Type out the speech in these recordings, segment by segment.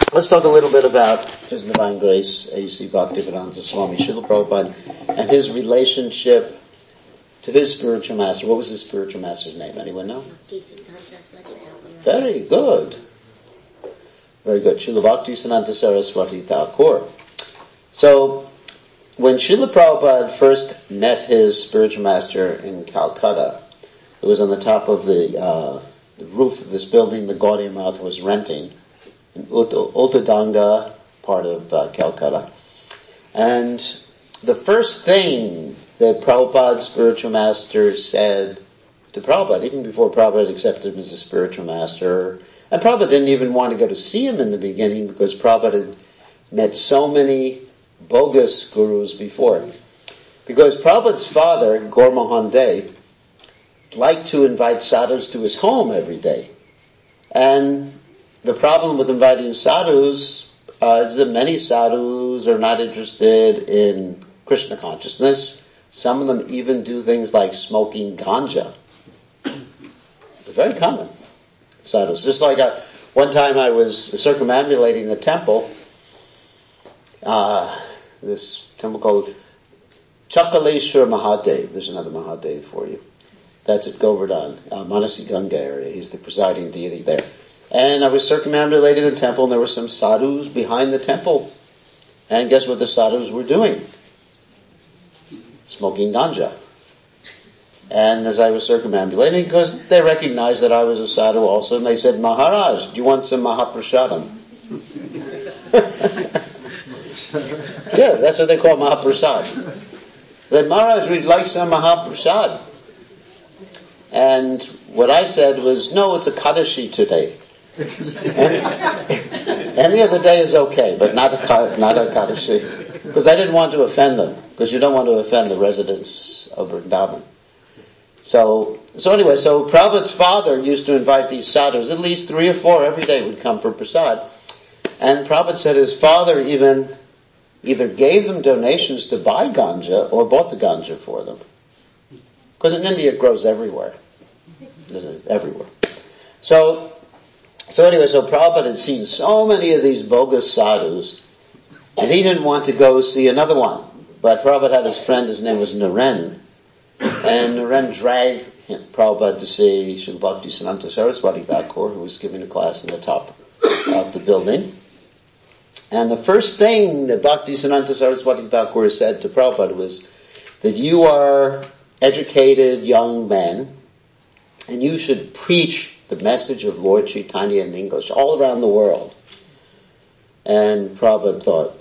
Let's talk a little bit about His Divine Grace, A.C. Bhaktivedanta Swami Srila Prabhupada, and his relationship to his spiritual master. What was his spiritual master's name? Anyone know? Very good. Very good. Srila Bhaktisiddhanta Saraswati Thakur. So, when Srila Prabhupada first met his spiritual master in Calcutta, it was on the top of the roof of this building the Gaudiya Math was renting in Uttadanga, part of Calcutta. And the first thing that Prabhupada's spiritual master said to Prabhupada, even before Prabhupada accepted him as a spiritual master, and Prabhupada didn't even want to go to see him in the beginning because Prabhupada had met so many bogus gurus before. Because Prabhupada's father, Gaur Mohan Dey, liked to invite sadhus to his home every day. And the problem with inviting sadhus is that many sadhus are not interested in Krishna consciousness. Some of them even do things like smoking ganja. It's very common. Sadhus. Just like one time I was circumambulating a temple, this temple called Chakaleshwar Mahadev. There's another Mahadev for you. That's at Govardhan, Manasi Ganga area. He's the presiding deity there. And I was circumambulating the temple, and there were some sadhus behind the temple. And guess what the sadhus were doing? Smoking ganja. And as I was circumambulating, because they recognized that I was a sadhu also, and they said, Maharaj, do you want some Mahaprasadam? Yeah, that's what they call Mahaprasad. They said, Maharaj, we'd like some Mahaprasad. And what I said was, no, it's a Kadashi today. Any other day is okay, but not a Kadashi. Because I didn't want to offend them, because you don't want to offend the residents of Vrindavan. So Prabhupada's father used to invite these sadhus, at least 3 or 4 every day would come for prasad. And Prabhupada said his father even either gave them donations to buy ganja or bought the ganja for them. Because in India it grows everywhere. Everywhere. So Prabhupada had seen so many of these bogus sadhus, and he didn't want to go see another one. But Prabhupada had his friend, his name was Naren, and Naren dragged Prabhupada to see Srila Bhaktisiddhanta Saraswati Thakur, who was giving a class in the top of the building. And the first thing that Bhaktisiddhanta Saraswati Thakur said to Prabhupada was that you are educated young men, and you should preach the message of Lord Chaitanya in English all around the world. And Prabhupada thought,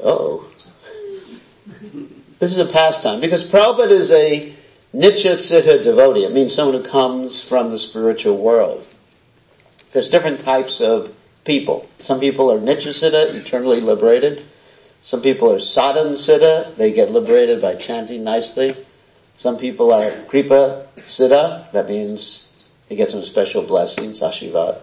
this is a pastime. Because Prabhupada is a Nitya Siddha devotee. It means someone who comes from the spiritual world. There's different types of people. Some people are Nitya Siddha, eternally liberated. Some people are Sadhana Siddha, they get liberated by chanting nicely. Some people are Kripa Siddha, that means they get some special blessings, Ashivad.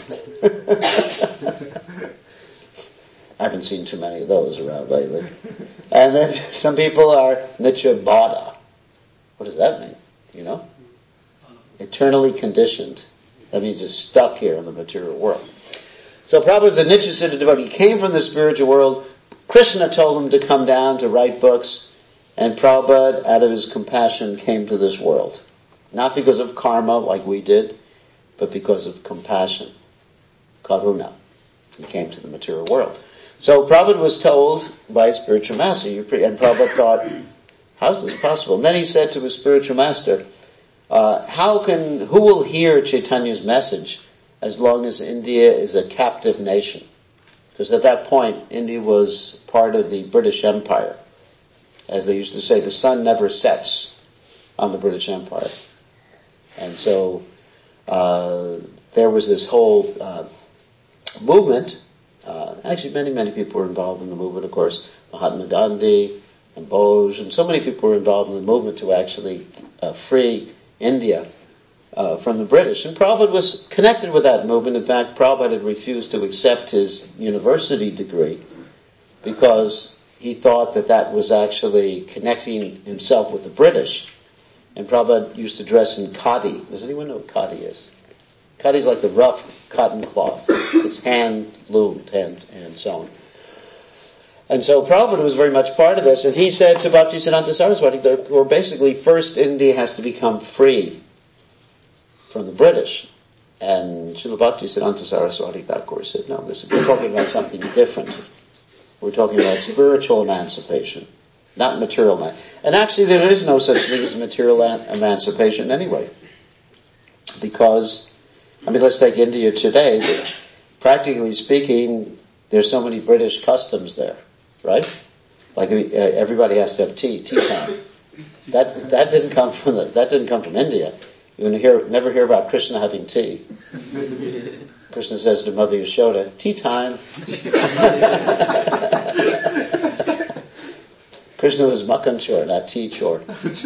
I haven't seen too many of those around lately. And then some people are Nitya Bada. What does that mean? You know? Eternally conditioned. That means just stuck here in the material world. So Prabhupada's a Nitya Siddha devotee. He came from the spiritual world. Krishna told him to come down to write books. And Prabhupada, out of his compassion, came to this world. Not because of karma like we did, but because of compassion. Karuna. He came to the material world. So Prabhupada was told by a spiritual master, and Prabhupada thought, how is this possible? And then he said to his spiritual master, who will hear Chaitanya's message as long as India is a captive nation? Because at that point, India was part of the British Empire. As they used to say, the sun never sets on the British Empire. And so there was this whole movement. Actually, many people were involved in the movement, of course. Mahatma Gandhi and Bose, and so many people were involved in the movement to actually free India from the British. And Prabhupada was connected with that movement. In fact, Prabhupada had refused to accept his university degree because he thought that was actually connecting himself with the British. And Prabhupada used to dress in khadi. Does anyone know what khadi is? Khadi is like the rough cotton cloth. It's hand loomed and sewn. And so Prabhupada was very much part of this, and he said to Bhaktisiddhanta Saraswati that, or basically, first India has to become free from the British. And Srila Bhaktisiddhanta Saraswati Thakur said, no, we're talking about something different. We're talking about spiritual emancipation, not material emancipation. And actually there is no such thing as material emancipation anyway. Because, let's take India today. Practically speaking, there's so many British customs there, right? Like everybody has to have tea time. That didn't come from India. You never hear about Krishna having tea. Krishna says to Mother Yashoda, tea time. Krishna was mukhan chore, not tea chore.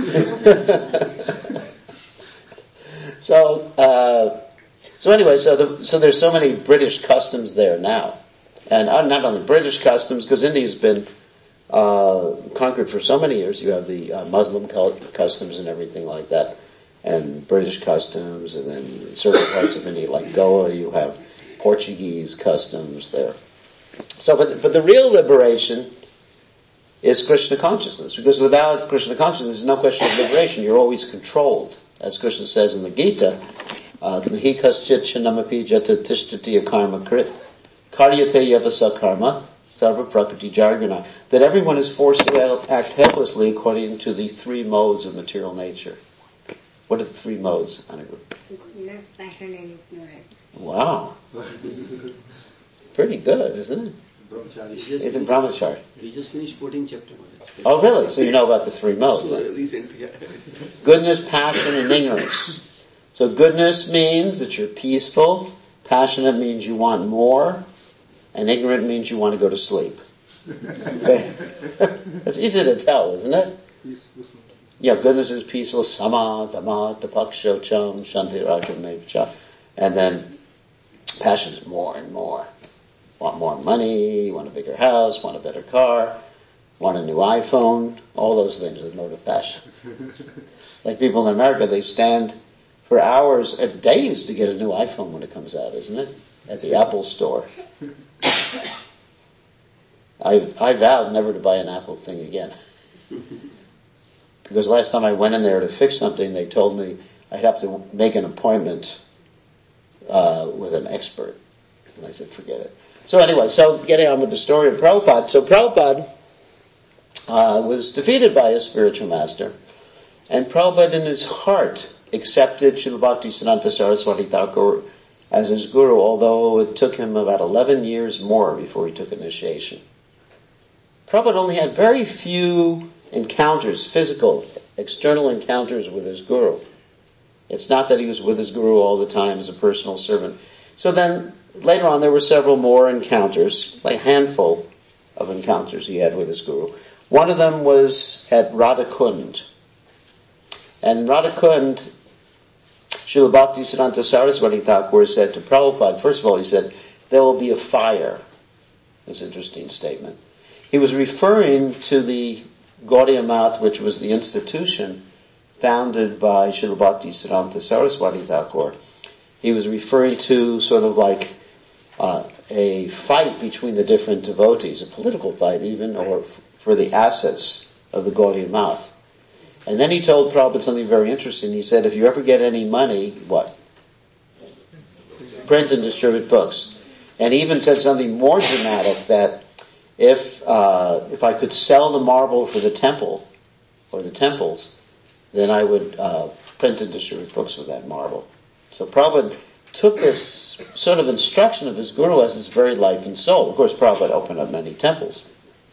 So anyway, so there's so many British customs there now. And not only British customs, because India's been conquered for so many years. You have the Muslim customs and everything like that, and British customs, and then in certain parts of India, like Goa, you have Portuguese customs there. So, but the real liberation is Krishna consciousness, because without Krishna consciousness, there's no question of liberation. You're always controlled, as Krishna says in the Gita. Nahi kaschit chanamapi jata tishtati akarma krit karyate yavasa karma sarva prakriti jargana. That everyone is forced to act helplessly according to the three modes of material nature. What are the three modes, Anirudh? Goodness, passion, and ignorance. Wow. Pretty good, isn't it? It's in Brahmachari. We just finished 14th chapter. Oh, really? So you know about the three modes. Recently. Goodness, passion, and ignorance. So goodness means that you're peaceful. Passionate means you want more. And ignorant means you want to go to sleep. It's easy to tell, isn't it? Yeah, goodness is peaceful. Sama, dhamma, tapaksho, cham, shanti, raja, mevcha. And then passion is more and more. Want more money, want a bigger house, want a better car, want a new iPhone, all those things are the mode of passion. Like people in America, they stand for hours and days to get a new iPhone when it comes out, isn't it? At the Apple store. I vowed never to buy an Apple thing again. Because last time I went in there to fix something, they told me I'd have to make an appointment with an expert. And I said, forget it. So anyway, getting on with the story of Prabhupada. So Prabhupada was defeated by his spiritual master. And Prabhupada in his heart accepted Srila Bhaktisiddhanta Saraswati Thakur as his guru, although it took him about 11 years more before he took initiation. Prabhupada only had very few encounters, physical, external encounters with his guru. It's not that he was with his guru all the time as a personal servant. So then, later on, there were several more encounters, like a handful of encounters he had with his guru. One of them was at Radhakund. And in Radhakund, Srila Bhaktisiddhanta Saraswati Thakur said to Prabhupada, first of all, he said, there will be a fire. That's an interesting statement. He was referring to the Gaudiya Math, which was the institution founded by Srila Bhaktisiddhanta Saraswati Thakur. He was referring to sort of like a fight between the different devotees, a political fight even, or for the assets of the Gaudiya Math. And then he told Prabhupada something very interesting. He said, if you ever get any money, what? Print and distribute books. And he even said something more dramatic, that if I could sell the marble for the temple, or the temples, then I would print and distribute books with that marble. So Prabhupada took this sort of instruction of his guru as his very life and soul. Of course, Prabhupada opened up many temples.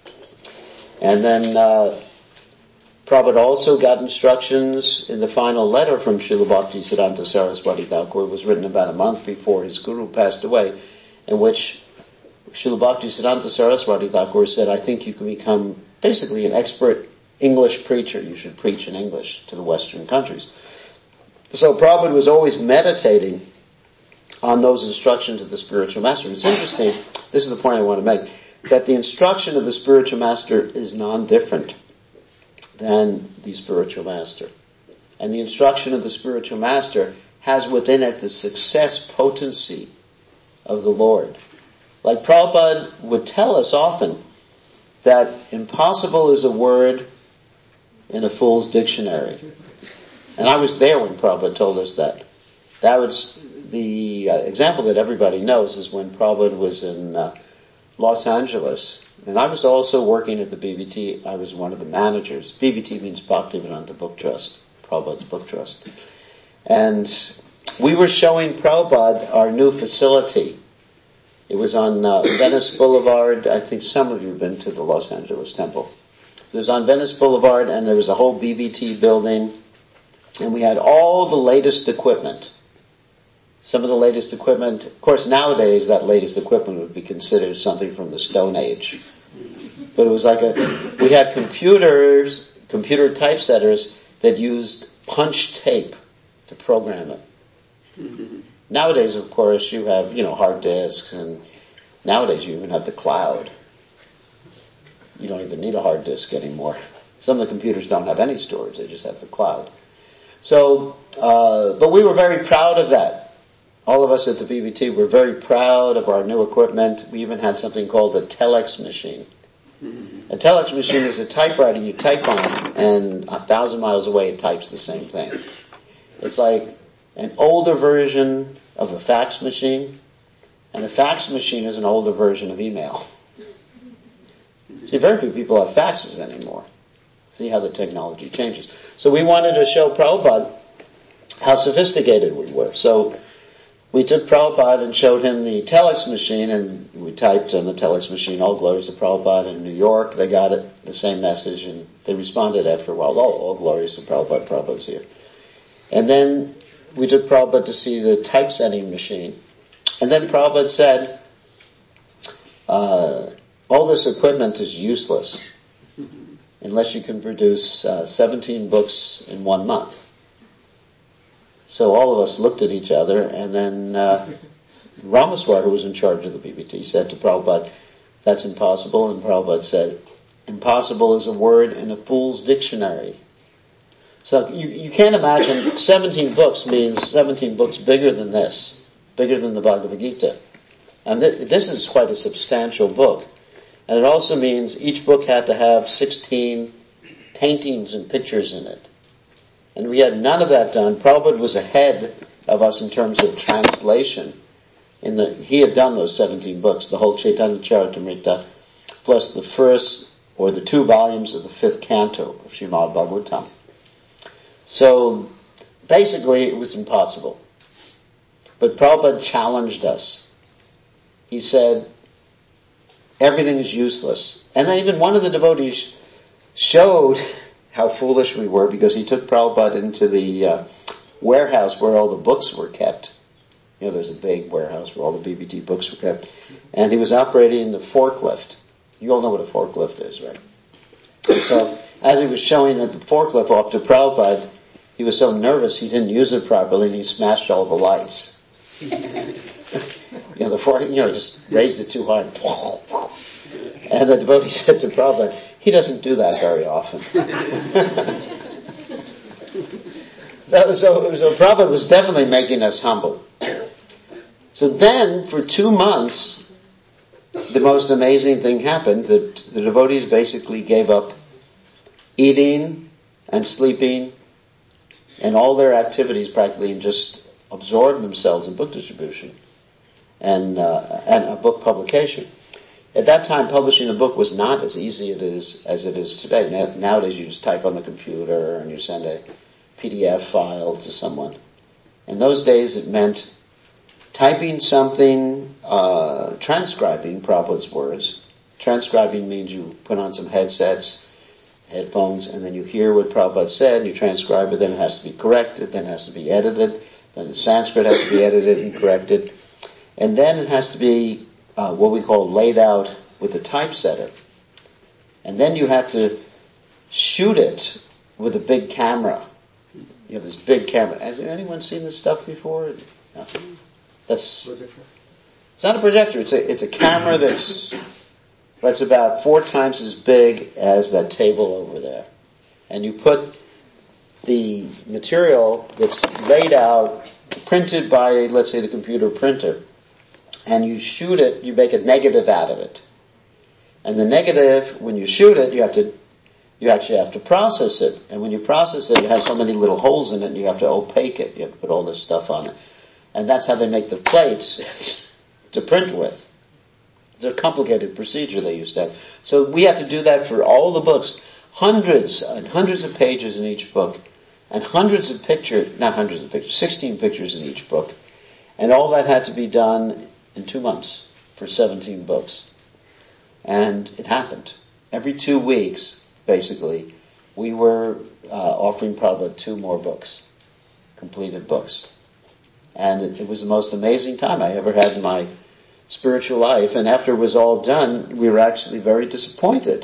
And then Prabhupada also got instructions in the final letter from Srila Bhaktisiddhanta Saraswati Thakur. It was written about a month before his guru passed away, in which Srila Bhaktisiddhanta Saraswati Thakur said, I think you can become basically an expert English preacher. You should preach in English to the Western countries. So Prabhupada was always meditating on those instructions of the spiritual master. It's interesting, this is the point I want to make, that the instruction of the spiritual master is non-different than the spiritual master. And the instruction of the spiritual master has within it the success potency of the Lord. Like Prabhupada would tell us often that impossible is a word in a fool's dictionary. And I was there when Prabhupada told us that. That was the example that everybody knows is when Prabhupada was in Los Angeles. And I was also working at the BVT. I was one of the managers. BVT means Bhaktivedanta Book Trust, Prabhupada's Book Trust. And we were showing Prabhupada our new facility. It was on Venice Boulevard. I think some of you have been to the Los Angeles Temple. It was on Venice Boulevard, and there was a whole BVT building. And we had all the latest equipment. Some of the latest equipment. Of course, nowadays that latest equipment would be considered something from the Stone Age. But it was like we had computer typesetters that used punch tape to program it. Nowadays, of course, you have, hard disks, and nowadays you even have the cloud. You don't even need a hard disk anymore. Some of the computers don't have any storage, they just have the cloud. So, but we were very proud of that. All of us at the BVT were very proud of our new equipment. We even had something called a telex machine. A telex machine is a typewriter you type on, and 1,000 miles away it types the same thing. It's like an older version of a fax machine, and a fax machine is an older version of email. See, very few people have faxes anymore. See how the technology changes. So we wanted to show Prabhupada how sophisticated we were. So we took Prabhupada and showed him the telex machine, and we typed on the telex machine, "All glories to Prabhupada." In New York, they got it, the same message, and they responded after a while, all glories to Prabhupada, Prabhupada's here. And then we took Prabhupada to see the typesetting machine. And then Prabhupada said, all this equipment is useless unless you can produce 17 books in 1 month. So all of us looked at each other, and then Ramaswar, who was in charge of the BVT, said to Prabhupada, "That's impossible." And Prabhupada said, "Impossible is a word in a fool's dictionary." So you can't imagine 17 books means 17 books bigger than this, bigger than the Bhagavad Gita. And this is quite a substantial book. And it also means each book had to have 16 paintings and pictures in it. And we had none of that done. Prabhupada was ahead of us in terms of translation. He had done those 17 books, the whole Chaitanya Charitamrita, plus the first or the 2 volumes of the 5th canto of Srimad Bhagavatam. So basically it was impossible. But Prabhupada challenged us. He said, everything is useless. And then even one of the devotees showed how foolish we were, because he took Prabhupada into the warehouse where all the books were kept. There's a big warehouse where all the BVT books were kept. And he was operating the forklift. You all know what a forklift is, right? And so as he was showing the forklift off to Prabhupada, he was so nervous he didn't use it properly, and he smashed all the lights. The fork, just raised it too high. And the devotee said to Prabhupada, he doesn't do that very often. So Prabhupada was definitely making us humble. So then, for 2 months, the most amazing thing happened, that the devotees basically gave up eating and sleeping and all their activities practically, and just absorbed themselves in book distribution and a book publication. At that time, publishing a book was not as easy as it is today. Nowadays, you just type on the computer and you send a PDF file to someone. In those days, it meant typing something, transcribing Prabhupada's words. Transcribing means you put on some headphones, and then you hear what Prabhupada said, and you transcribe it, then it has to be corrected, then it has to be edited, then the Sanskrit has to be edited and corrected, and then it has to be what we call laid out with a typesetter. And then you have to shoot it with a big camera. You have this big camera. Has anyone seen this stuff before? No. It's not a projector. It's a camera that's about 4 times as big as that table over there. And you put the material that's laid out printed by, let's say, the computer printer, and you shoot it, you make a negative out of it. And the negative, when you shoot it, you actually have to process it. And when you process it has so many little holes in it, and you have to opaque it. You have to put all this stuff on it. And that's how they make the plates to print with. It's a complicated procedure they used to have. So we had to do that for all the books. Hundreds and hundreds of pages in each book. And hundreds of pictures, not hundreds of pictures, 16 pictures in each book. And all that had to be done in 2 months for 17 books. And it happened. Every 2 weeks, basically, we were offering Prabhupada 2 more books, completed books. And it was the most amazing time I ever had in my spiritual life. And after it was all done, we were actually very disappointed.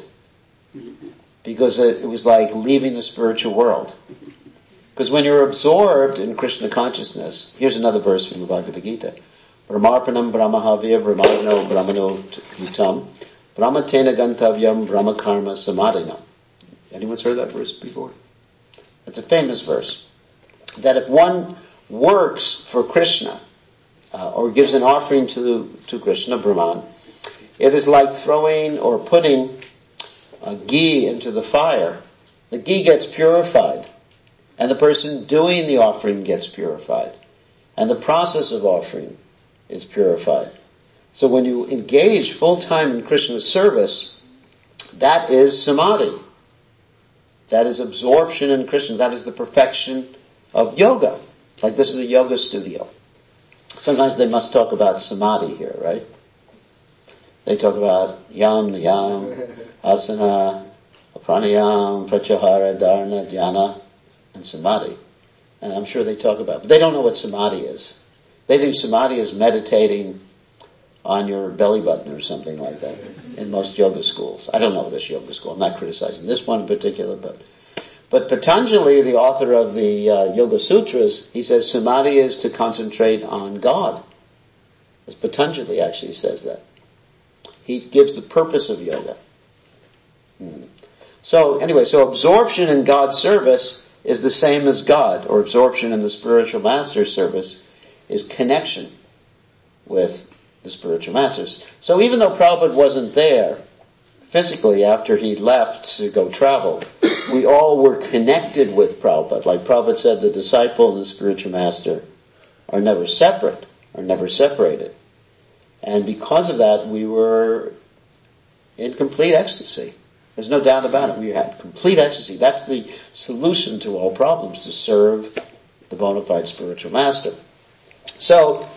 Because it was like leaving the spiritual world. Because when you're absorbed in Krishna consciousness, here's another verse from the Bhagavad Gita. Brahmarpanam brahmahavya brahmano brahmano hutam brahmatena gantavyam brahmakarma samadhina. Anyone's heard that verse before? It's a famous verse. That if one works for Krishna, or gives an offering to Krishna, Brahman, it is like throwing or putting ghee into the fire. The ghee gets purified, and the person doing the offering gets purified, and the process of offering is purified. So when you engage full-time in Krishna's service, that is samadhi. That is absorption in Krishna. That is the perfection of yoga. Like this is a yoga studio. Sometimes they must talk about samadhi here, right? They talk about yam, niyam, asana, pranayam, pratyahara, dharana, dhyana, and samadhi. And I'm sure they talk about it. But they don't know what samadhi is. They think samadhi is meditating on your belly button or something like that in most yoga schools. I don't know this yoga school. I'm not criticizing this one in particular, but Patanjali, the author of the Yoga Sutras, he says samadhi is to concentrate on God. As Patanjali actually says that. He gives the purpose of yoga. So anyway, so absorption in God's service is the same as God, or absorption in the spiritual master's service is connection with the spiritual masters. So even though Prabhupada wasn't there physically after he left to go travel, we all were connected with Prabhupada. Like Prabhupada said, the disciple and the spiritual master are never separate, are never separated. And because of that, we were in complete ecstasy. There's no doubt about it. We had complete ecstasy. That's the solution to all problems, to serve the bona fide spiritual master. So,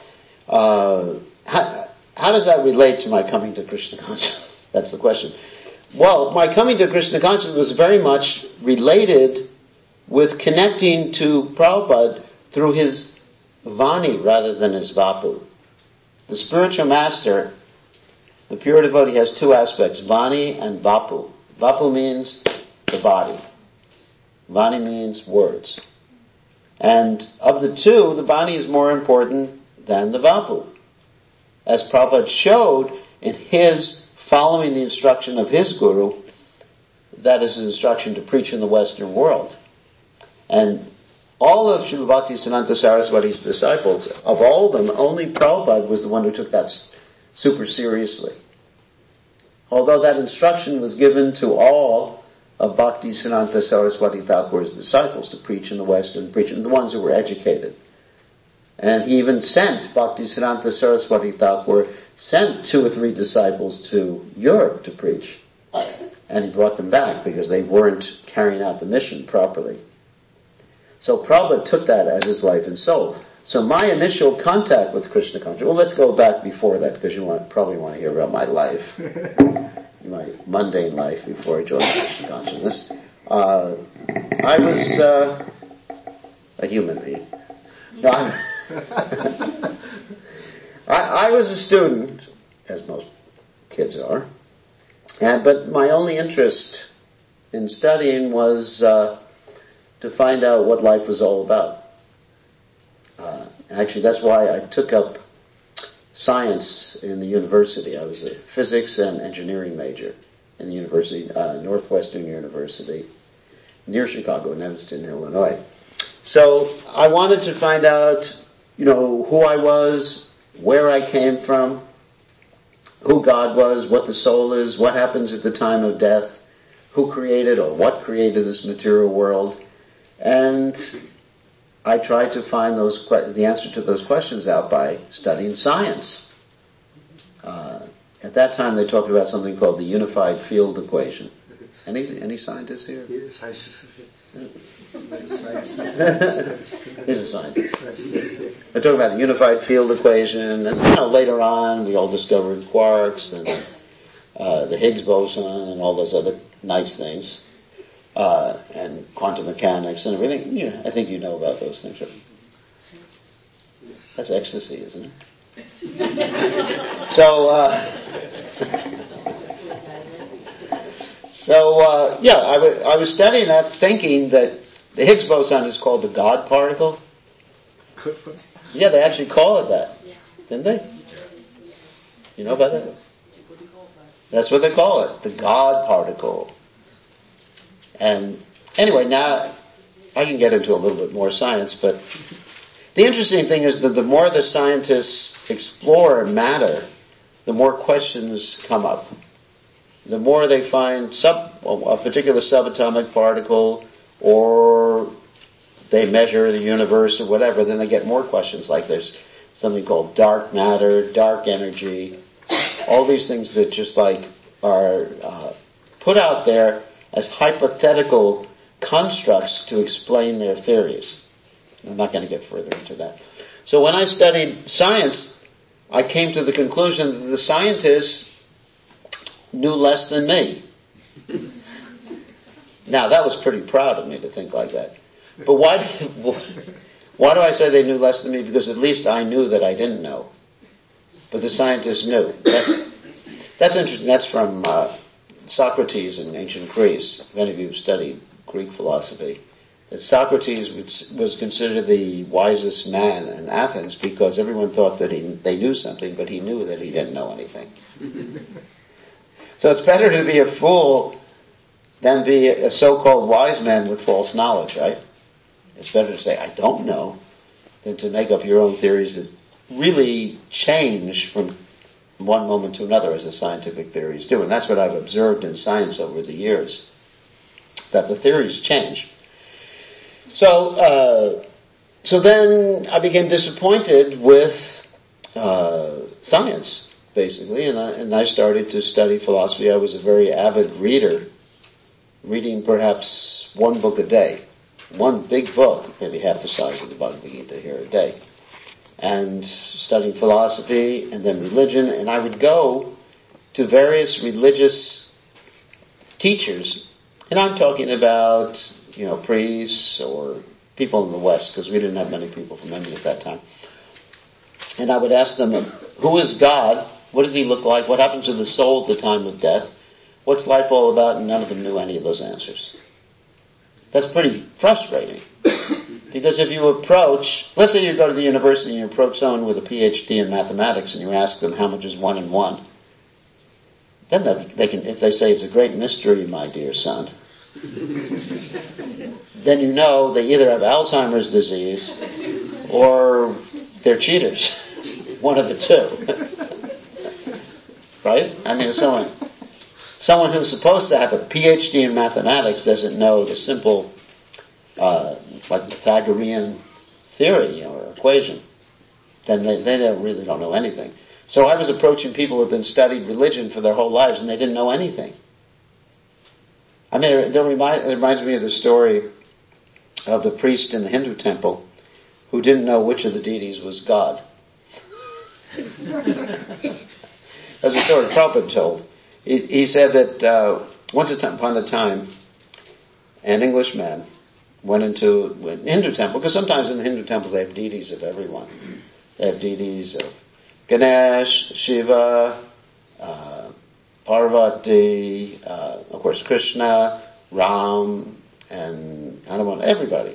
how does that relate to my coming to Krishna consciousness? That's the question. Well, my coming to Krishna consciousness was very much related with connecting to Prabhupada through his Vani rather than his Vapu. The spiritual master, the pure devotee, has 2 aspects, Vani and Vapu. Vapu means the body. Vani means words. And of the 2, the Vani is more important than the Vapu. As Prabhupada showed in his following the instruction of his guru, that is his instruction to preach in the Western world. And all of Srila Bhaktisiddhanta Saraswati's disciples, of all of them, only Prabhupada was the one who took that super seriously. Although that instruction was given to all of Bhaktisiddhanta Saraswati Thakur's disciples to preach in the West and preach in the ones who were educated. And he even sent, Bhaktisiddhanta Saraswati Thakur sent 2 or 3 disciples to Europe to preach. And he brought them back because they weren't carrying out the mission properly. So Prabhupada took that as his life and soul. So my initial contact with Krishna consciousness, well, let's go back before that because you probably want to hear about my life, my mundane life before I joined Krishna consciousness. I was a human being. No, I was a student, as most kids are, but my only interest in studying was to find out what life was all about. Actually, that's why I took up science in the university. I was a physics and engineering major in the university, Northwestern University, near Chicago in Evanston, Illinois. So I wanted to find out who I was, where I came from, who God was, what the soul is, what happens at the time of death, who created or what created this material world. And I tried to find the answer to those questions out by studying science. At that time they talked about something called the unified field equation. Any scientists here? Yes, He's a scientist. They talk about the unified field equation, and later on we all discovered quarks and the Higgs boson and all those other nice things, and quantum mechanics and everything. I think you know about those things, right? That's ecstasy, isn't it? I was studying that, thinking that the Higgs boson is called the God particle. Yeah, they actually call it that, didn't they? You know about that? That's what they call it, the God particle. And anyway, now I can get into a little bit more science, but the interesting thing is that the more the scientists explore matter, the more questions come up. The more they find a particular subatomic particle, or they measure the universe or whatever, then they get more questions, like there's something called dark matter, dark energy, all these things that just are put out there as hypothetical constructs to explain their theories. I'm not going to get further into that. So when I studied science, I came to the conclusion that the scientists knew less than me. Now that was pretty proud of me to think like that. But why do I say they knew less than me? Because at least I knew that I didn't know. But the scientists knew. That's interesting. That's from Socrates in ancient Greece. If any of you have studied Greek philosophy, that Socrates was considered the wisest man in Athens because everyone thought that they knew something, but he knew that he didn't know anything. So it's better to be a fool than be a so-called wise man with false knowledge, right? It's better to say, I don't know, than to make up your own theories that really change from one moment to another, as the scientific theories do. And that's what I've observed in science over the years, that the theories change. So then I became disappointed with science, basically, and I started to study philosophy. I was a very avid reader, reading perhaps one book a day, one big book, maybe half the size of the Bhagavad Gita here a day, and studying philosophy and then religion. And I would go to various religious teachers, and I'm talking about priests or people in the West, because we didn't have many people from India at that time. And I would ask them, who is God? What does he look like? What happens to the soul at the time of death? What's life all about? And none of them knew any of those answers. That's pretty frustrating. Because if you approach, let's say you go to the university and you approach someone with a PhD in mathematics and you ask them how much is 1 and 1, then they can, if they say it's a great mystery, my dear son, then you know they either have Alzheimer's disease or they're cheaters. One of the two. Right? I mean, someone who's supposed to have a PhD in mathematics doesn't know the simple, Pythagorean theory or equation. Then they really don't know anything. So I was approaching people who have been studied religion for their whole lives and they didn't know anything. I mean, it reminds me of the story of the priest in the Hindu temple who didn't know which of the deities was God. As a story Prabhupada told. He said that once upon a time, an Englishman went into a Hindu temple, because sometimes in the Hindu temples they have deities of everyone. They have deities of Ganesh, Shiva, Parvati, of course Krishna, Ram, and Hanuman, everybody,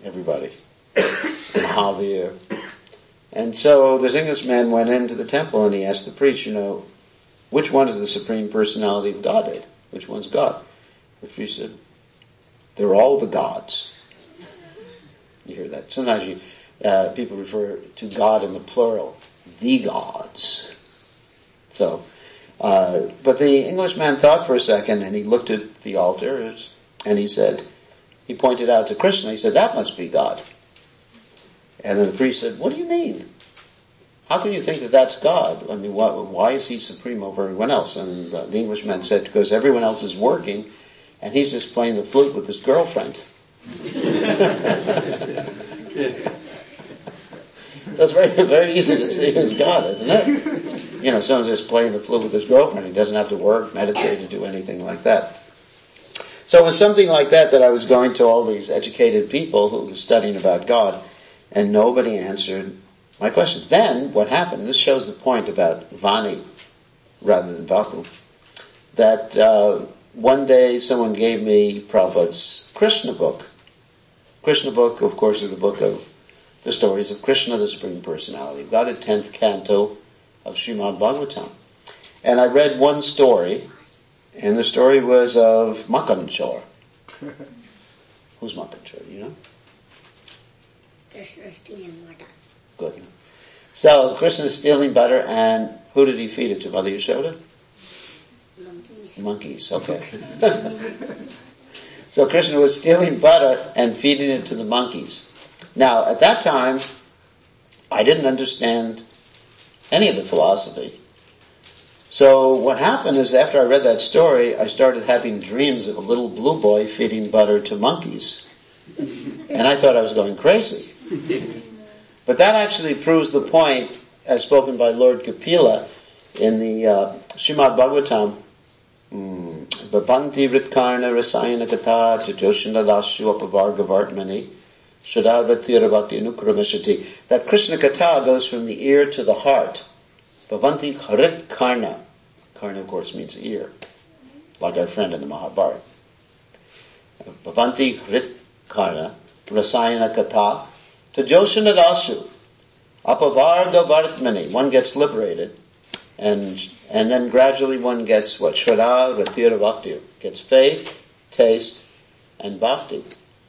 Mahavir. And so this Englishman went into the temple and he asked the priest, which one is the Supreme Personality of Godhead? Which one's God? The priest said, they're all the gods. You hear that. Sometimes People refer to God in the plural, the gods. So, but the Englishman thought for a second, and he looked at the altar, and he pointed out to Krishna, he said, that must be God. And then the priest said, what do you mean? How can you think that that's God? I mean, why is he supreme over everyone else? And the Englishman said, because everyone else is working, and he's just playing the flute with his girlfriend. So it's very, very easy to see as God, isn't it? You know, someone's just playing the flute with his girlfriend. He doesn't have to work, meditate, or do anything like that. So it was something like that I was going to all these educated people who were studying about God, and nobody answered my questions. Then, what happened, this shows the point about Vani rather than Vaku, that one day someone gave me Prabhupada's Krishna book. Krishna book, of course, is the book of the stories of Krishna, the Supreme Personality of God, a 10th canto of Srimad Bhagavatam. And I read one story, and the story was of Makkan Chor. Who's Makkan Chor, you know? Krishna stealing butter. Good. So, Krishna is stealing butter, and who did he feed it to? Mother Yashoda? Monkeys. Monkeys, okay. So Krishna was stealing butter and feeding it to the monkeys. Now, at that time, I didn't understand any of the philosophy. So what happened is after I read that story, I started having dreams of a little blue boy feeding butter to monkeys. And I thought I was going crazy. But that actually proves the point, as spoken by Lord Kapila in the Srimad Bhagavatam, Babanti Ritkarna Rasayana Kata Chajoshina Lashu Apavarga Vartmani Shadavratira Bhakti Anukramashati. That Krishna Kata goes from the ear to the heart. Bhavanti Ritkarna. Karna, of course, means ear, like our friend in the Mahabharata. Bhavanti Ritkarna Rasayana Kata Chajoshina Lashu Apavarga Vartmani. One gets liberated. And then gradually one gets what? Shraddha, Ratira, Bhakti. Gets faith, taste, and bhakti.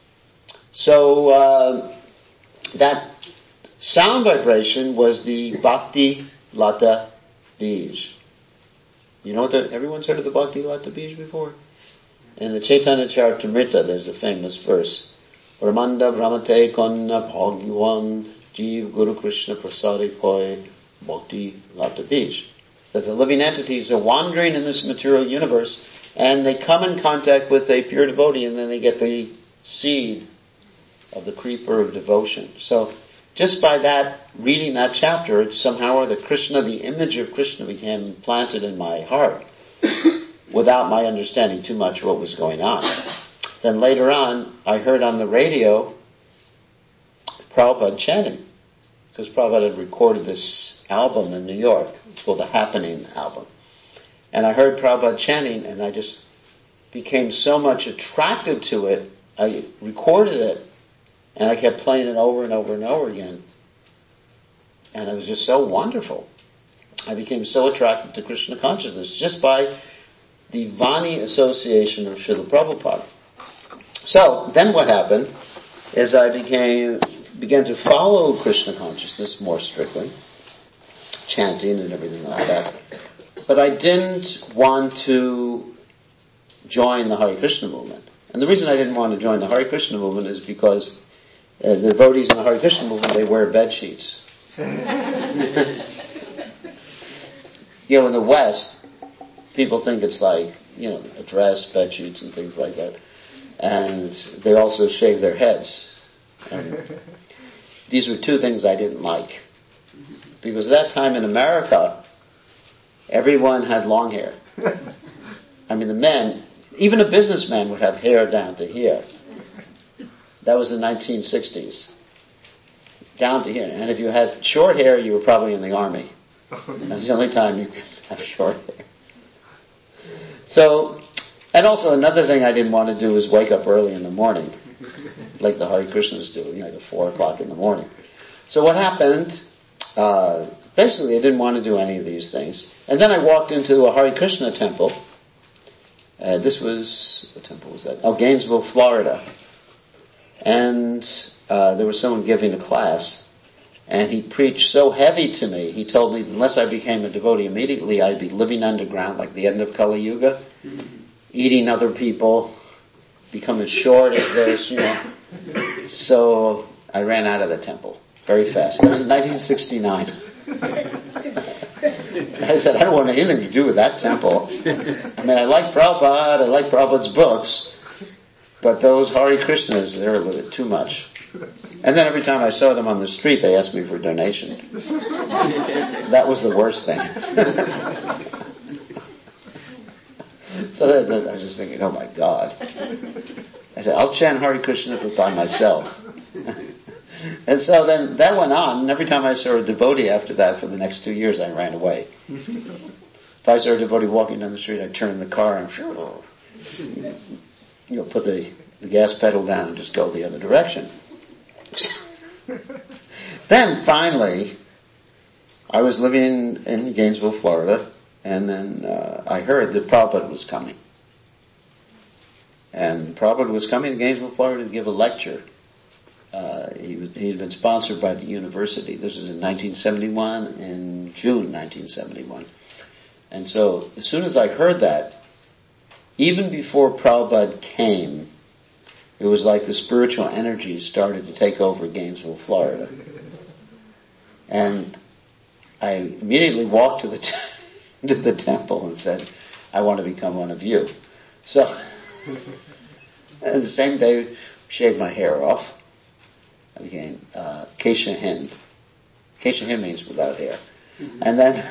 So, that sound vibration was the Bhakti Lata Bij. You know everyone's heard of the Bhakti Lata Bij before? In the Chaitanya Charitamrita, there's a famous verse. Brahmanda Brahmate Konna Bhagwan Jeev Guru Krishna Prasadi Poi Bhakti Lata Bij. That the living entities are wandering in this material universe, and they come in contact with a pure devotee, and then they get the seed of the creeper of devotion. So, just by that, reading that chapter, somehow or the Krishna, the image of Krishna became implanted in my heart, without my understanding too much what was going on. Then later on, I heard on the radio, Prabhupada chanting, because Prabhupada had recorded this album in New York. It's called the Happening album. And I heard Prabhupada chanting, and I just became so much attracted to it. I recorded it, and I kept playing it over and over and over again. And it was just so wonderful. I became so attracted to Krishna consciousness just by the Vani association of Srila Prabhupada. So, then what happened is I began to follow Krishna consciousness more strictly, chanting and everything like that. But I didn't want to join the Hare Krishna movement. And the reason I didn't want to join the Hare Krishna movement is because the devotees in the Hare Krishna movement, they wear bed sheets. You know, in the West, people think it's like, you know, a dress, bed sheets and things like that. And they also shave their heads. And these were two things I didn't like. Because at that time in America, everyone had long hair. I mean, the men, even a businessman would have hair down to here. That was the 1960s. Down to here. And if you had short hair, you were probably in the army. That's the only time you could have short hair. So, and also another thing I didn't want to do was wake up early in the morning, like the Hare Krishnas do, you know, at 4 o'clock in the morning. So what happened, basically I didn't want to do any of these things. And then I walked into a Hare Krishna temple. What temple was that? Oh, Gainesville, Florida. And there was someone giving a class, and he preached so heavy to me, he told me that unless I became a devotee immediately, I'd be living underground like the end of Kali Yuga, eating other people, become as short as this, So I ran out of the temple very fast. That was in 1969. I said, I don't want anything to do with that temple. I mean, I like Prabhupada, I like Prabhupada's books, but those Hare Krishnas, they're a little bit too much. And then every time I saw them on the street, they asked me for a donation. That was the worst thing. So I was just thinking, oh my God. I said, I'll chant Hare Krishna by myself. And so then that went on, and every time I saw a devotee after that for the next 2 years, I ran away. If I saw a devotee walking down the street, I'd turn the car and put the gas pedal down and just go the other direction. Then finally, I was living in Gainesville, Florida, and then I heard that Prabhupada was coming. And Prabhupada was coming to Gainesville, Florida to give a lecture. He had been sponsored by the university. This was in 1971, in June 1971. And so as soon as I heard that, even before Prabhupada came, it was like the spiritual energy started to take over Gainesville, Florida. And I immediately walked to the temple and said, I want to become one of you. So, and the same day, shaved my hair off. I became Kesha Hind. Kesha Hind means without hair. And then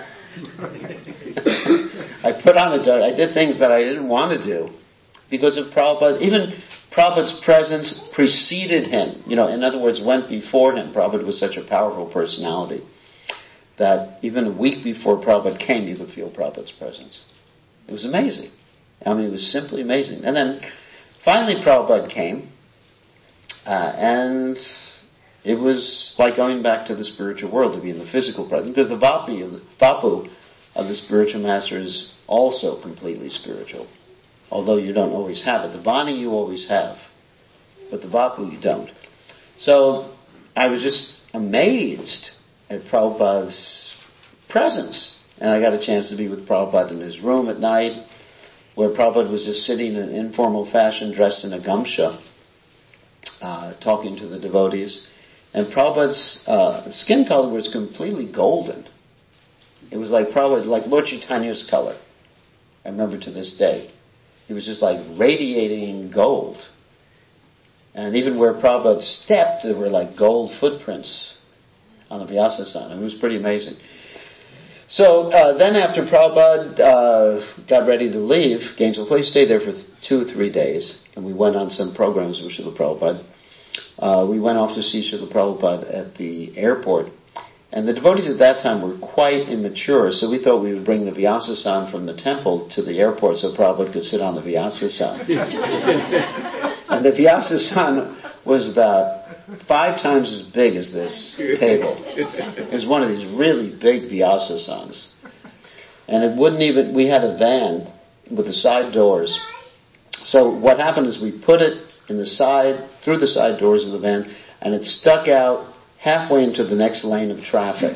I put on I did things that I didn't want to do because of Prabhupada. Even Prabhupada's presence preceded him. In other words, went before him. Prabhupada was such a powerful personality that even a week before Prabhupada came, you could feel Prabhupada's presence. It was amazing. I mean, it was simply amazing. And then finally Prabhupada came, and it was like going back to the spiritual world to be in the physical presence, because the vapu of the spiritual master is also completely spiritual. Although you don't always have it. The Vani you always have, but the vapu you don't. So I was just amazed at Prabhupada's presence. And I got a chance to be with Prabhupada in his room at night, where Prabhupada was just sitting in an informal fashion, dressed in a gamcha, talking to the devotees. And Prabhupada's skin color was completely golden. It was like Prabhupada, like Lord Chaitanya's color. I remember to this day. He was just like radiating gold. And even where Prabhupada stepped, there were like gold footprints on the Vyasasana. It was pretty amazing. So then after Prabhupada got ready to leave Gainesville, he stayed there for 2 or 3 days, and we went on some programs with Srila Prabhupada. We went off to see Srila Prabhupada at the airport, and the devotees at that time were quite immature, so we thought we would bring the Vyasasana from the temple to the airport so Prabhupada could sit on the Vyasasana. And the Vyasasana was about 5 times as big as this table. It was one of these really big Vyasasanas. And it wouldn't even, we had a van with the side doors. So what happened is we put it in the side, through the side doors of the van, and it stuck out halfway into the next lane of traffic.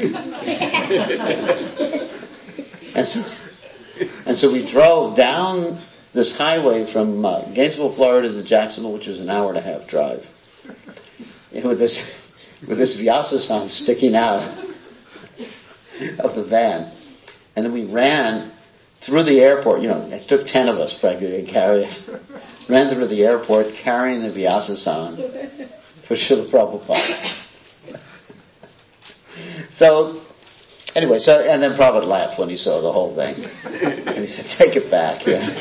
And so we drove down this highway from Gainesville, Florida to Jacksonville, which is an 1.5-hour drive. With this Vyasasana sticking out of the van. And then we ran through the airport. It took 10 of us practically to carry it. Ran through the airport carrying the Vyasasana for Srila Prabhupada. So, anyway, and then Prabhupada laughed when he saw the whole thing. And he said, take it back.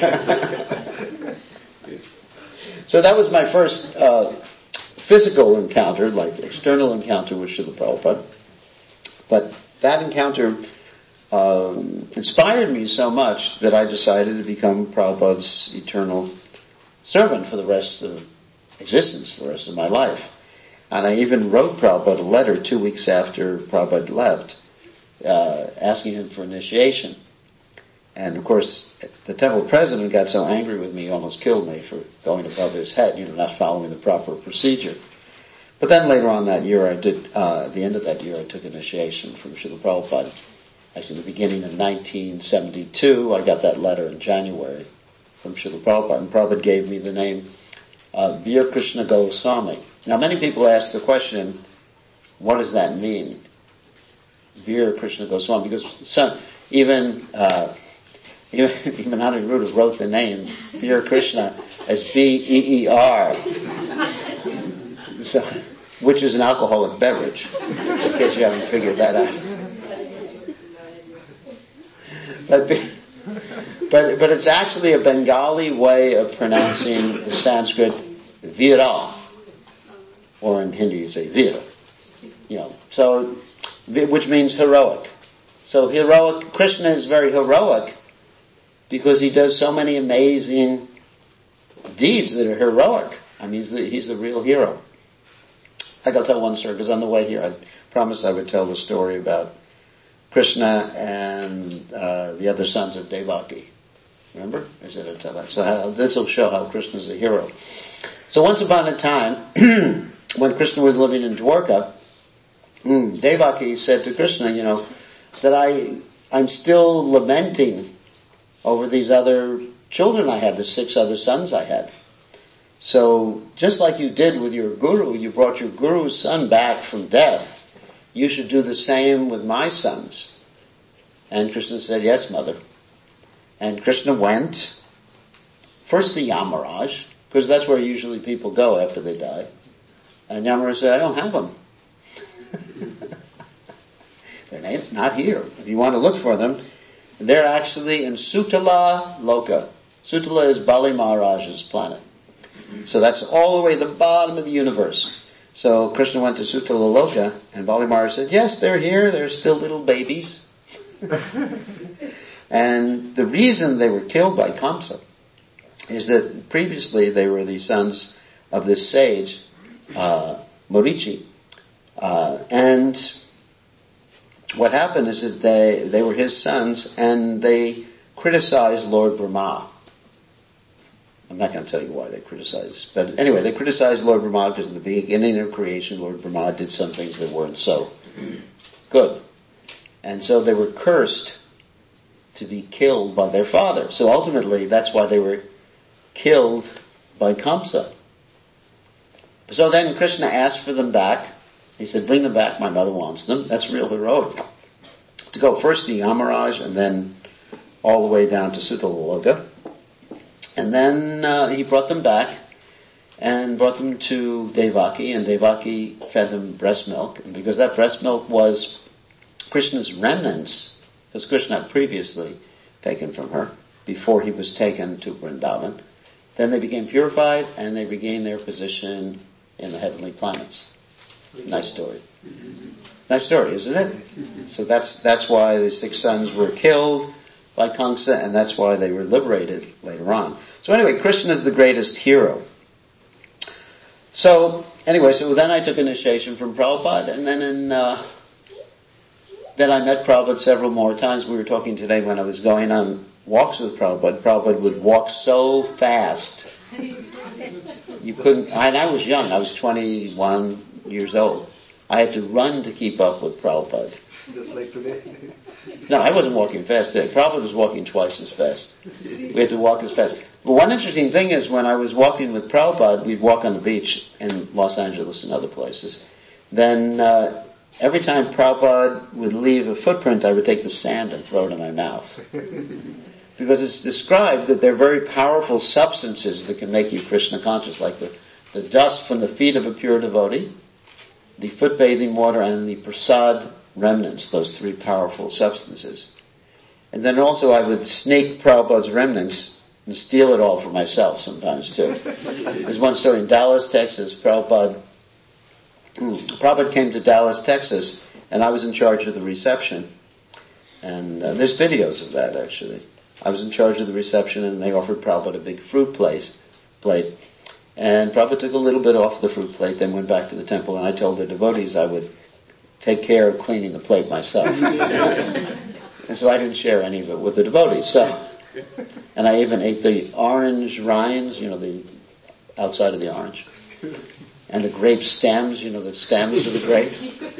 So that was my first physical encounter, like external encounter with Srila Prabhupada. But that encounter inspired me so much that I decided to become Prabhupada's eternal servant for the rest of existence, for the rest of my life. And I even wrote Prabhupada a letter 2 weeks after Prabhupada left, asking him for initiation. And of course, the temple president got so angry with me, he almost killed me for going above his head, not following the proper procedure. But then later on that year at the end of that year, I took initiation from Srila Prabhupada. Actually, the beginning of 1972, I got that letter in January from Srila Prabhupada, and Prabhupada gave me the name Veer Krishna Goswami. Now, many people ask the question, what does that mean? Veer Krishna Goswami, because even Aniruddha wrote the name Veer Krishna as B-E-E-R, so, which is an alcoholic beverage, in case you haven't figured that out. But it's actually a Bengali way of pronouncing the Sanskrit Vira, or in Hindi you say Veer. So, which means heroic. So heroic, Krishna is very heroic because he does so many amazing deeds that are heroic. I mean, he's the real hero. I'll tell one story, because on the way here I promised I would tell the story about Krishna and the other sons of Devaki. Remember? I said I'd tell that. So this will show how Krishna is a hero. So once upon a time, when Krishna was living in Dwarka, Devaki said to Krishna, that I'm still lamenting over these other children I had, the 6 other sons I had. So just like you did with your guru, you brought your guru's son back from death, you should do the same with my sons. And Krishna said, yes, mother. And Krishna went first to Yamaraj, because that's where usually people go after they die. And Yamaraj said, I don't have them. Their name's not here. If you want to look for them, they're actually in Sutala Loka. Sutala is Bali Maharaj's planet. So that's all the way at the bottom of the universe. So Krishna went to Sutala Loka, and Bali Maharaj said, yes, they're here, they're still little babies. And the reason they were killed by Kamsa is that previously they were the sons of this sage, Morichi. And what happened is that they were his sons, and they criticized Lord Brahma. I'm not going to tell you why they criticized, but anyway, they criticized Lord Brahma because in the beginning of creation, Lord Brahma did some things that weren't so good. And so they were cursed to be killed by their father. So ultimately, that's why they were killed by Kamsa. So then Krishna asked for them back. He said, bring them back, my mother wants them. That's real heroic. To go first to Yamaraj and then all the way down to Sutala. And then he brought them back and brought them to Devaki, and Devaki fed them breast milk. And because that breast milk was Krishna's remnants, because Krishna had previously taken from her before he was taken to Vrindavan, then they became purified and they regained their position in the heavenly planets. Nice story. Nice story, isn't it? So that's why the 6 sons were killed by Kamsa, and that's why they were liberated later on. So anyway, Krishna is the greatest hero. So then I took initiation from Prabhupada, and then then I met Prabhupada several more times. We were talking today when I was going on walks with Prabhupada. Prabhupada would walk so fast. You couldn't, and I was young, I was 21 years old. I had to run to keep up with Prabhupada. Just like today. No, I wasn't walking fast today. Prabhupada was walking twice as fast. We had to walk as fast. But one interesting thing is when I was walking with Prabhupada, we'd walk on the beach in Los Angeles and other places. Then every time Prabhupada would leave a footprint, I would take the sand and throw it in my mouth. Because it's described that they're very powerful substances that can make you Krishna conscious, like the dust from the feet of a pure devotee, the foot bathing water, and the prasad remnants, those 3 powerful substances. And then also I would sneak Prabhupada's remnants and steal it all for myself sometimes too. There's one story in Dallas, Texas. Prabhupada came to Dallas, Texas, and I was in charge of the reception. And there's videos of that actually. I was in charge of the reception, and they offered Prabhupada a big fruit plate. And Prabhupada took a little bit off the fruit plate, then went back to the temple, and I told the devotees I would take care of cleaning the plate myself. And so I didn't share any of it with the devotees. And I even ate the orange rinds, the outside of the orange. and the grape stems, the stems of the grape.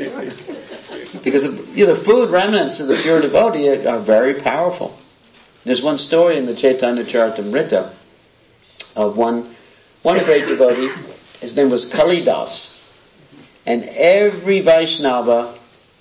Because the food remnants of the pure devotee are very powerful. There's one story in the Chaitanya Charitamrita of one great devotee. His name was Kalidas. And every Vaishnava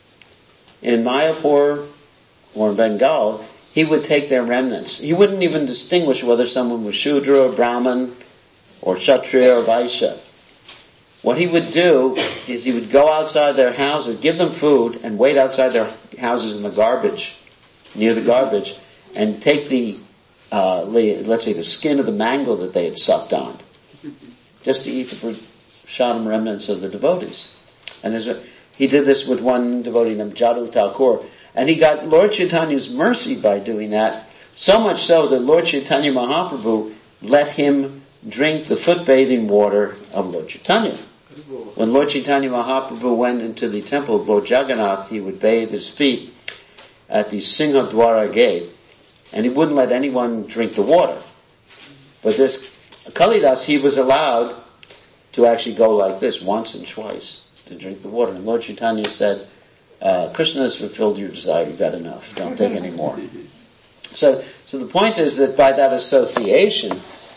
in Mayapur or in Bengal, he would take their remnants. He wouldn't even distinguish whether someone was Shudra or Brahmin or Kshatriya or Vaishya. What he would do is he would go outside their houses, give them food, and wait outside their houses in the garbage, near the garbage, and take the, let's say the skin of the mango that they had sucked on, just to eat the prasadam remnants of the devotees. And he did this with one devotee named Jadu Thakur, and he got Lord Chaitanya's mercy by doing that, so much so that Lord Chaitanya Mahaprabhu let him drink the foot bathing water of Lord Chaitanya. When Lord Chaitanya Mahaprabhu went into the temple of Lord Jagannath, he would bathe his feet at the Singhadwara gate, and he wouldn't let anyone drink the water. But this Kalidas, he was allowed to actually go like this once and twice to drink the water. And Lord Chaitanya said, Krishna has fulfilled your desire, you've had enough, don't take any more. So the point is that by that association,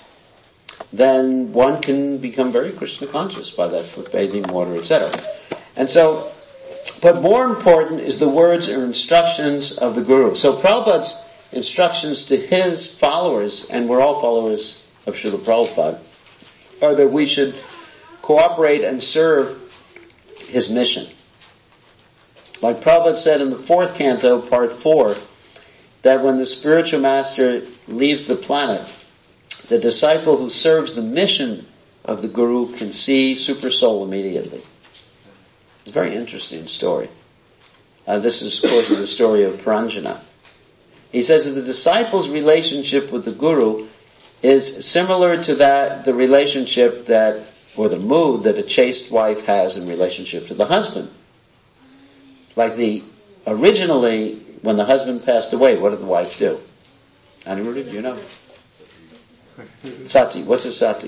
then one can become very Krishna conscious by that foot bathing water, etc. And so, but more important is the words or instructions of the Guru. So Prabhupada's instructions to his followers, and we're all followers of Srila Prabhupada, are that we should cooperate and serve his mission. Like Prabhupada said in the 4th canto, part 4, that when the spiritual master leaves the planet, the disciple who serves the mission of the Guru can see Super Soul immediately. It's a very interesting story. This is, of course, the story of Paranjana. He says that the disciple's relationship with the Guru is similar to the relationship or the mood that a chaste wife has in relationship to the husband. Originally, when the husband passed away, what did the wife do? Aniruddha, do you know? Sati. What's a sati?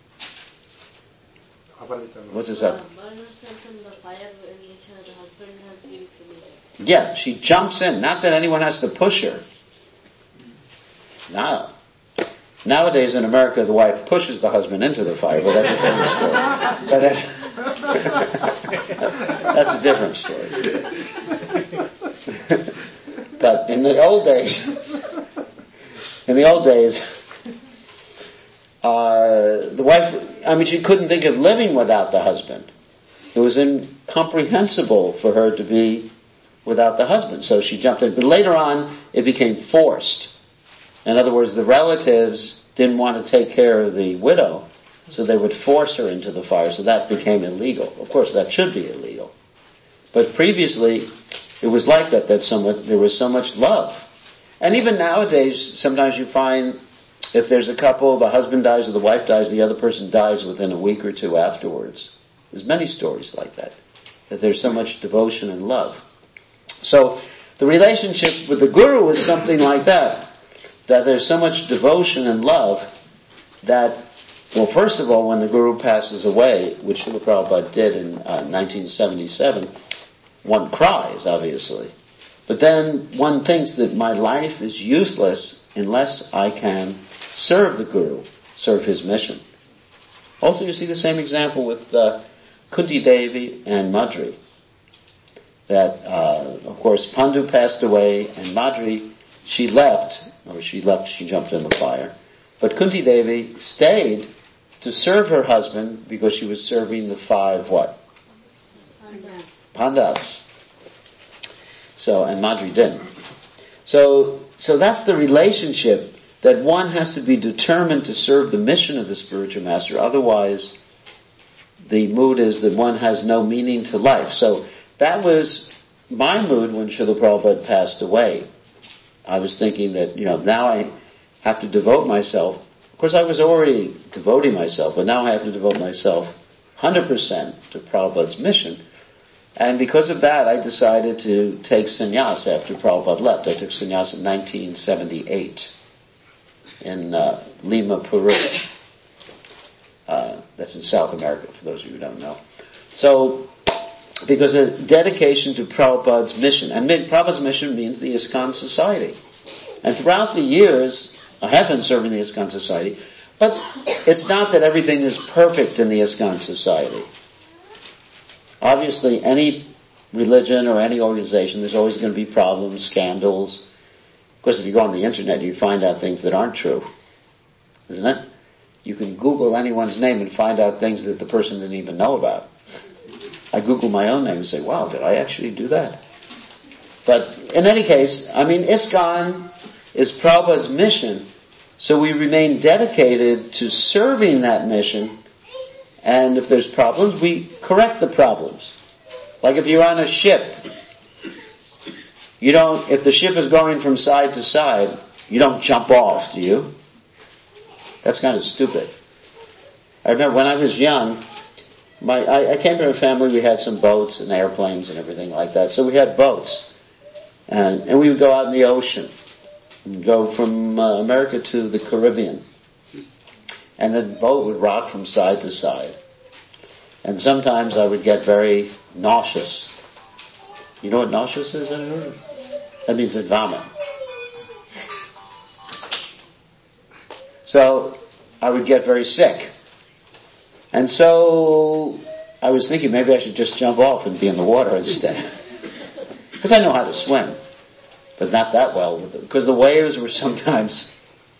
What's a sati? Burn herself in the fire in which her husband has been cremated. Yeah, she jumps in. Not that anyone has to push her. No. Nowadays in America, the wife pushes the husband into the fire, but that's a different story. But in the old days, the wife, she couldn't think of living without the husband. It was incomprehensible for her to be without the husband, so she jumped in. But later on, it became forced. In other words, the relatives didn't want to take care of the widow, so they would force her into the fire, so that became illegal. Of course, that should be illegal. But previously, it was like that there was so much love. And even nowadays, sometimes you find if there's a couple, the husband dies or the wife dies, the other person dies within a week or two afterwards. There's many stories like that there's so much devotion and love. So the relationship with the Guru is something like that there's so much devotion and love that, well, first of all, when the Guru passes away, which Srila Prabhupada did in 1977, one cries, obviously. But then one thinks that my life is useless unless I can serve the Guru, serve his mission. Also, you see the same example with Kunti Devi and Madri. That, of course, Pandu passed away, and Madri, she jumped in the fire. But Kunti Devi stayed to serve her husband because she was serving the 5 what? Pandavas. So, and Madri didn't. So that's the relationship, that one has to be determined to serve the mission of the spiritual master. Otherwise, the mood is that one has no meaning to life. So that was my mood when Srila Prabhupada passed away. I was thinking that, now I have to devote myself. Of course, I was already devoting myself, but now I have to devote myself 100% to Prabhupada's mission. And because of that, I decided to take sannyas after Prabhupada left. I took sannyas in 1978 in Lima, Peru. That's That's in South America, for those of you who don't know. So, because of dedication to Prabhupada's mission. And Prabhupada's mission means the ISKCON Society. And throughout the years, I have been serving the ISKCON Society, but it's not that everything is perfect in the ISKCON Society. Obviously, any religion or any organization, there's always going to be problems, scandals. Of course, if you go on the internet, you find out things that aren't true. Isn't it? You can Google anyone's name and find out things that the person didn't even know about. I Google my own name and say, wow, did I actually do that? But in any case, ISKCON is Prabhupada's mission, so we remain dedicated to serving that mission, and if there's problems, we correct the problems. Like if you're on a ship, if the ship is going from side to side, you don't jump off, do you? That's kind of stupid. I remember when I was young, I came from a family, we had some boats and airplanes and everything like that, so we had boats. And we would go out in the ocean, and go from America to the Caribbean. And the boat would rock from side to side. And sometimes I would get very nauseous. You know what nauseous is? That means I vomit. So I would get very sick. And so I was thinking maybe I should just jump off and be in the water instead. Because I know how to swim, but not that well with it. Because the waves were sometimes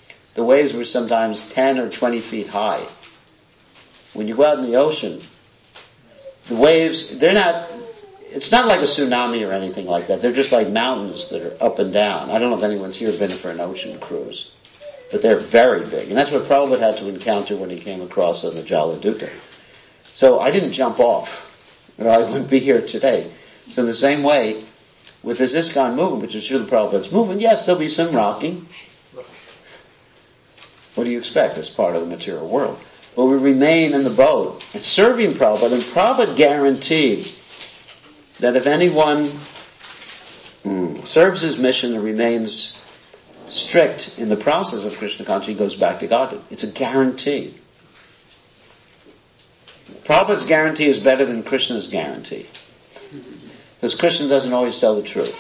10 or 20 feet high. When you go out in the ocean, the waves, it's not like a tsunami or anything like that. They're just like mountains that are up and down. I don't know if anyone's here been for an ocean cruise, but they're very big. And that's what Prabhupada had to encounter when he came across on the Jaladuta. So I didn't jump off, or I wouldn't be here today. So in the same way, with this ISKCON movement, which is Srila Prabhupada's movement, yes, there'll be some rocking. What do you expect? It's part of the material world. But we remain in the boat and serving Prabhupada, and Prabhupada guaranteed that if anyone serves his mission and remains strict in the process of Krishna consciousness, he goes back to Godhead. It's a guarantee. Prabhupada's guarantee is better than Krishna's guarantee. Because Krishna doesn't always tell the truth.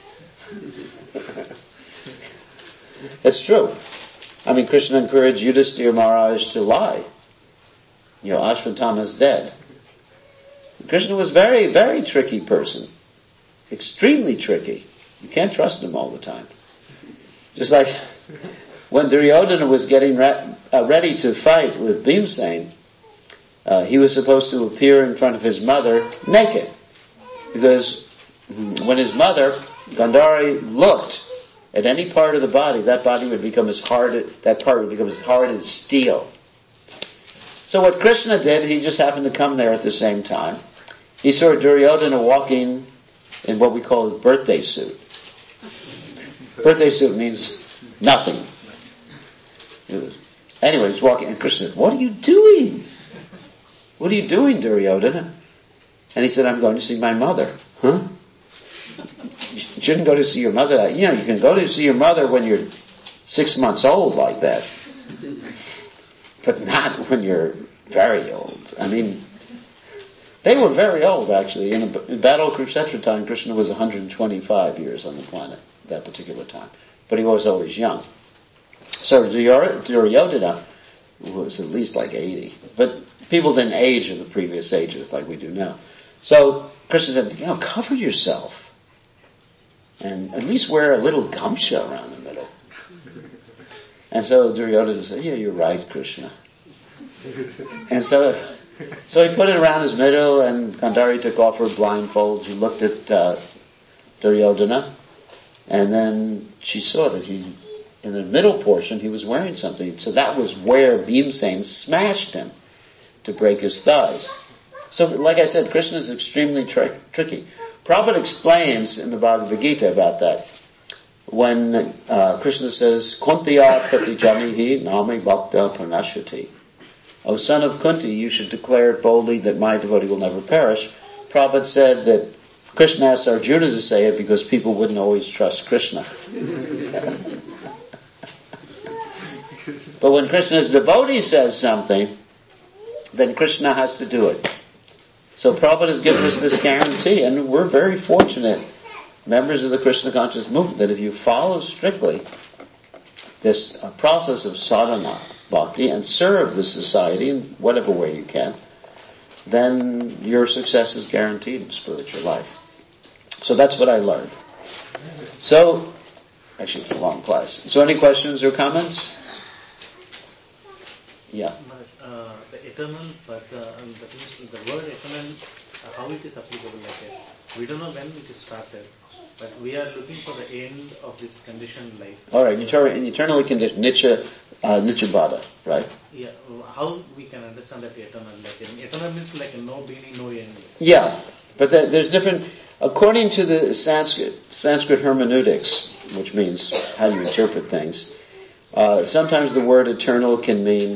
It's true. I mean, Krishna encouraged Yudhisthira Maharaj to lie. Ashwatthama is dead. Krishna was a very, very tricky person. Extremely tricky. You can't trust him all the time. Just like when Duryodhana was getting ready to fight with Bhimsen, he was supposed to appear in front of his mother naked. Because when his mother, Gandhari, looked at any part of the body, that part would become as hard as steel. So what Krishna did, he just happened to come there at the same time. He saw Duryodhana walking in what we call his birthday suit. Birthday suit means nothing. Anyway, he's walking, and Krishna said, "What are you doing? What are you doing, Duryodhana?" And he said, "I'm going to see my mother." Huh? You shouldn't go to see your mother. You can go to see your mother when you're 6 months old like that. But not when you're very old. I mean, they were very old actually. In Battle of Kurukshetra time, Krishna was 125 years on the planet at that particular time. But he was always young. So Duryodhana was at least like 80. But people didn't age in the previous ages like we do now. So Krishna said, cover yourself. And at least wear a little gamsha around the middle. And so Duryodhana said, "Yeah, you're right, Krishna." And so he put it around his middle, and Gandhari took off her blindfolds. He looked at Duryodhana, and then she saw that in the middle portion, he was wearing something. So that was where Bhimsen smashed him to break his thighs. So, like I said, Krishna is extremely tricky. Prabhupada explains in the Bhagavad Gita about that. When Krishna says, "Kuntiya pratijanihi nami bhakta pranashyati." O son of Kunti, you should declare it boldly that my devotee will never perish. Prabhupada said that Krishna asked Arjuna to say it because people wouldn't always trust Krishna. But when Krishna's devotee says something, then Krishna has to do it. So Prabhupada has given us this guarantee, and we're very fortunate, members of the Krishna conscious movement, that if you follow strictly this process of sadhana bhakti and serve the society in whatever way you can, then your success is guaranteed in spiritual life. So that's what I learned. So, actually it's a long class. So any questions or comments? Yeah. The eternal, but the word eternal, how it is applicable, we don't know when it is started, but we are looking for the end of this conditioned life. Alright, eternally conditioned, Nitya Bada, right? Yeah, how we can understand that eternal, eternal means like no beginning, no end. Yeah, but there's different, according to the Sanskrit hermeneutics, which means how you interpret things, sometimes the word eternal can mean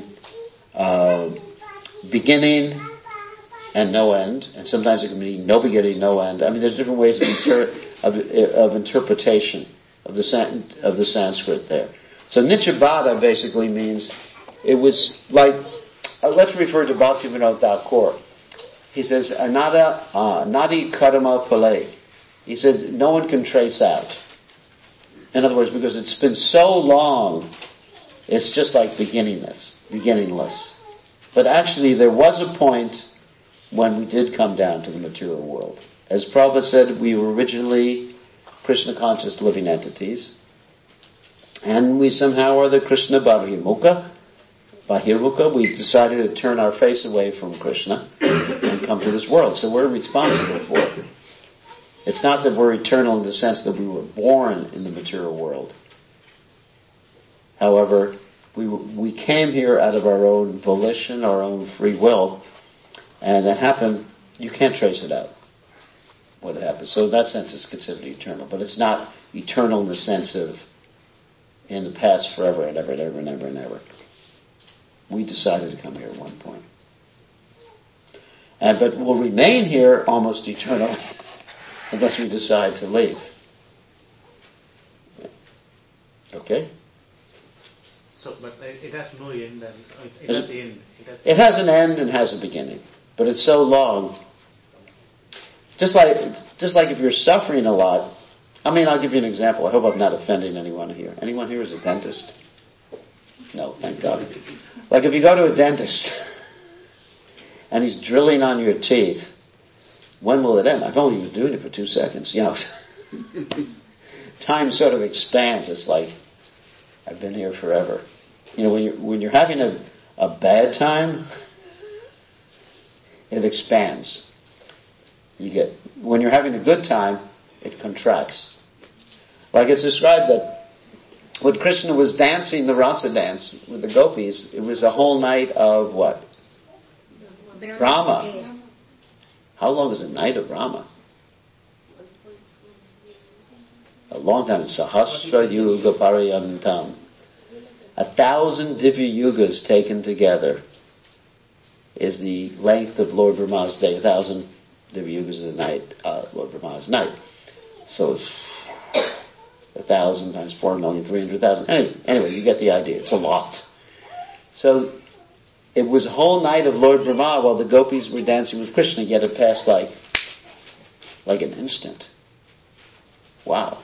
beginning and no end, and sometimes it can mean no beginning, no end. I mean, there's different ways of interpretation of the Sanskrit there. So Nityabada basically means it was like, let's refer to Bhaktivinoda Thakur. He says, Nadi Karma Pale. He said, no one can trace out. In other words, because it's been so long, it's just like beginningless. But actually there was a point when we did come down to the material world. As Prabhupada said, we were originally Krishna conscious living entities, and we somehow are the Krishna Bahirmukha. We decided to turn our face away from Krishna and come to this world. So we're responsible for it. It's not that we're eternal in the sense that we were born in the material world. However, we came here out of our own volition, our own free will, and that happened, you can't trace it out, what happened. So in that sense it's considered eternal, but it's not eternal in the sense of in the past forever and ever and ever and ever and ever. We decided to come here at one point. But we'll remain here almost eternal unless we decide to leave. Okay? So, but it has no end. It has end. It has an end and has a beginning, but it's so long. Just like if you're suffering a lot. I mean, I'll give you an example. I hope I'm not offending anyone here. Anyone here is a dentist? No, thank God. Like if you go to a dentist and he's drilling on your teeth, when will it end? I've only been doing it for 2 seconds. Time sort of expands. It's like I've been here forever. When you're having a bad time, it expands. When you're having a good time, it contracts. Like it's described that when Krishna was dancing the rasa dance with the gopis, it was a whole night of what? Rama. How long is a night of Rama? A long time. Sahasra Yuga Pariyantam. 1,000 Divya Yugas taken together is the length of Lord Brahma's day. 1,000 Divya Yugas is a night, Lord Brahma's night. So it's 1,000 times 4,300,000. Anyway, you get the idea. It's a lot. So it was a whole night of Lord Brahma while the gopis were dancing with Krishna, yet it passed like an instant. Wow.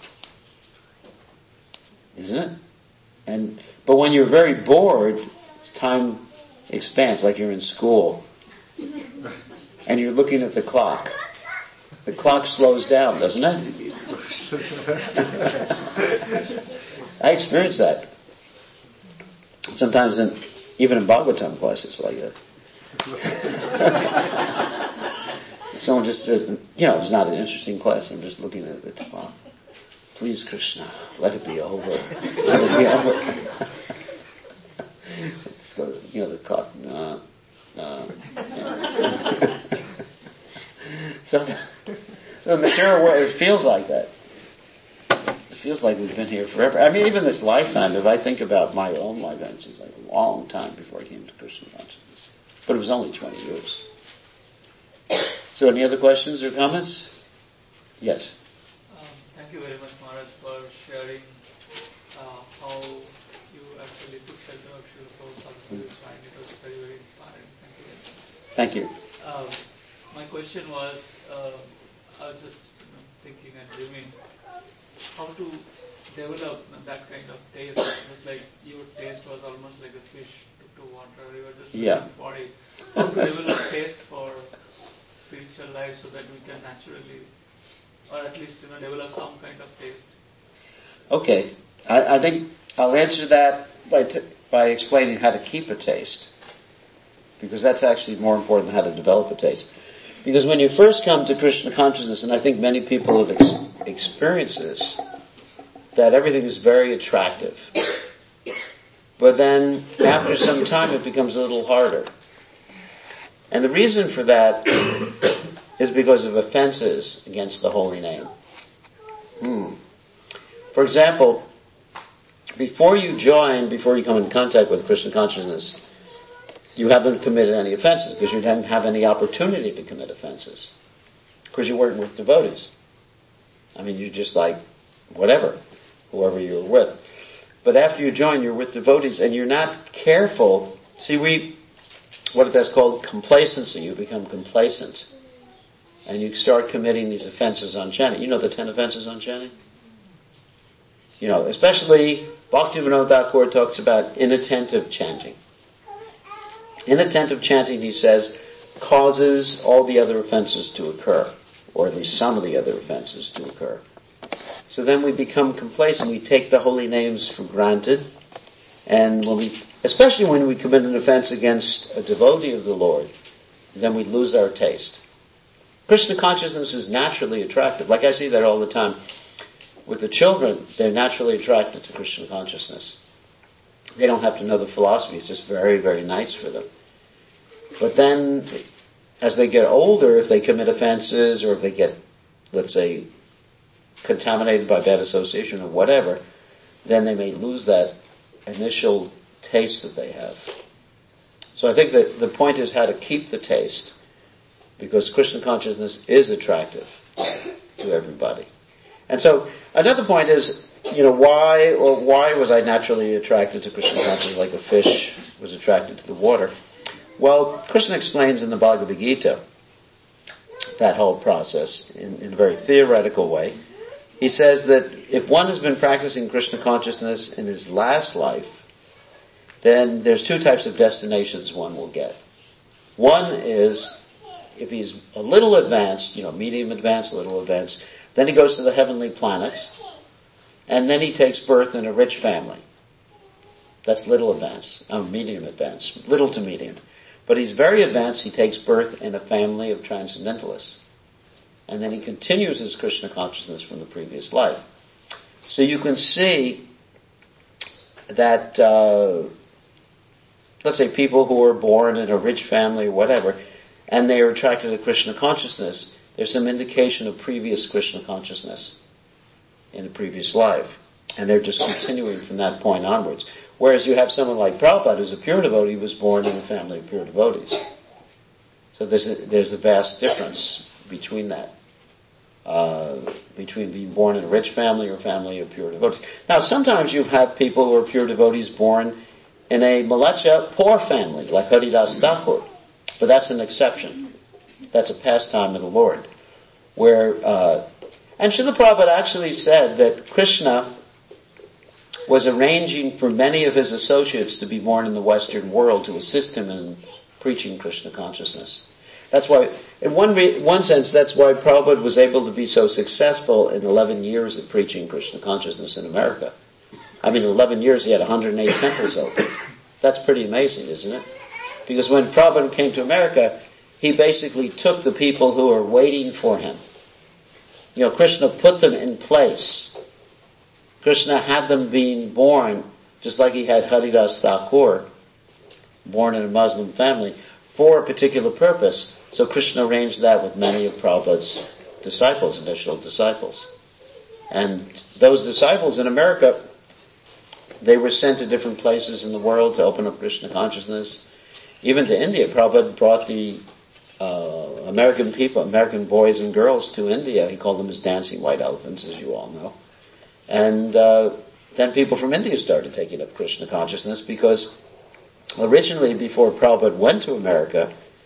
Isn't it? But when you're very bored, time expands, like you're in school. And you're looking at the clock. The clock slows down, doesn't it? I experience that. Sometimes even in Bhagavatam classes like that. Someone just said, it's not an interesting class, I'm just looking at the clock. Please, Krishna, let it be over. Let it be over. Let's go, the clock. No. So the material world, it feels like that. It feels like we've been here forever. I mean, even this lifetime, if I think about my own lifetime, it seems like a long time before I came to Krishna consciousness. But it was only 20 years. So any other questions or comments? Yes. Thank you very much, Maharaj, for sharing how you actually took shelter of Srila Prabhupada's mind. It was very, very inspiring. Thank you very much. Thank you. My question was, I was just thinking and dreaming how to develop that kind of taste. Just like your taste was almost like a fish took to water. You were just body. How to develop taste for spiritual life so that we can naturally, or at least develop some kind of taste. Okay, I think I'll answer that by explaining how to keep a taste, because that's actually more important than how to develop a taste. Because when you first come to Krishna consciousness, and I think many people have experienced this, that everything is very attractive. But then, after some time, it becomes a little harder. And the reason for that is because of offenses against the holy name. For example, before you come in contact with Krishna consciousness, you haven't committed any offenses because you didn't have any opportunity to commit offenses. Because you weren't with devotees. I mean, you're just like, whatever, whoever you were with. But after you join, you're with devotees and you're not careful. See, what that's called complacency. You become complacent. And you start committing these offenses on chanting. You know the 10 offenses on chanting? You know, especially Bhaktivinoda Thakur talks about inattentive chanting. Inattentive chanting, he says, causes all the other offenses to occur, or at least some of the other offenses to occur. So then we become complacent. We take the holy names for granted, and especially when we commit an offense against a devotee of the Lord, then we lose our taste. Krishna consciousness is naturally attractive. Like I see that all the time. With the children, they're naturally attracted to Krishna consciousness. They don't have to know the philosophy. It's just very, very nice for them. But then, as they get older, if they commit offenses or if they get, let's say, contaminated by bad association or whatever, then they may lose that initial taste that they have. So I think that the point is how to keep the taste, because Krishna consciousness is attractive to everybody. And so another point is, why was I naturally attracted to Krishna consciousness like a fish was attracted to the water? Well, Krishna explains in the Bhagavad Gita that whole process in a very theoretical way. He says that if one has been practicing Krishna consciousness in his last life, then there's two types of destinations one will get. One is, if he's a little advanced, medium advanced, little advanced, then he goes to the heavenly planets, and then he takes birth in a rich family. That's little advanced, medium advanced, little to medium. But he's very advanced, he takes birth in a family of transcendentalists. And then he continues his Krishna consciousness from the previous life. So you can see that, let's say people who are born in a rich family or whatever, and they are attracted to Krishna consciousness, there's some indication of previous Krishna consciousness in a previous life. And they're just continuing from that point onwards. Whereas you have someone like Prabhupada, who's a pure devotee, was born in a family of pure devotees. So there's a vast difference between that. Between being born in a rich family or family of pure devotees. Now sometimes you have people who are pure devotees born in a Malacha poor family, like Haridas Thakur. But that's an exception. That's a pastime of the Lord. And Srila Prabhupada actually said that Krishna was arranging for many of his associates to be born in the Western world to assist him in preaching Krishna consciousness. That's why, in one sense, that's why Prabhupada was able to be so successful in 11 years of preaching Krishna consciousness in America. I mean, in 11 years he had 108 temples open. That's pretty amazing, isn't it? Because when Prabhupada came to America, he basically took the people who were waiting for him. Krishna put them in place. Krishna had them being born, just like he had Haridas Thakur, born in a Muslim family, for a particular purpose. So Krishna arranged that with many of Prabhupada's disciples, initial disciples. And those disciples in America, they were sent to different places in the world to open up Krishna consciousness. Even to India, Prabhupada brought the American people, American boys and girls to India. He called them his dancing white elephants, as you all know. And then people from India started taking up Krishna consciousness because originally, before Prabhupada went to America,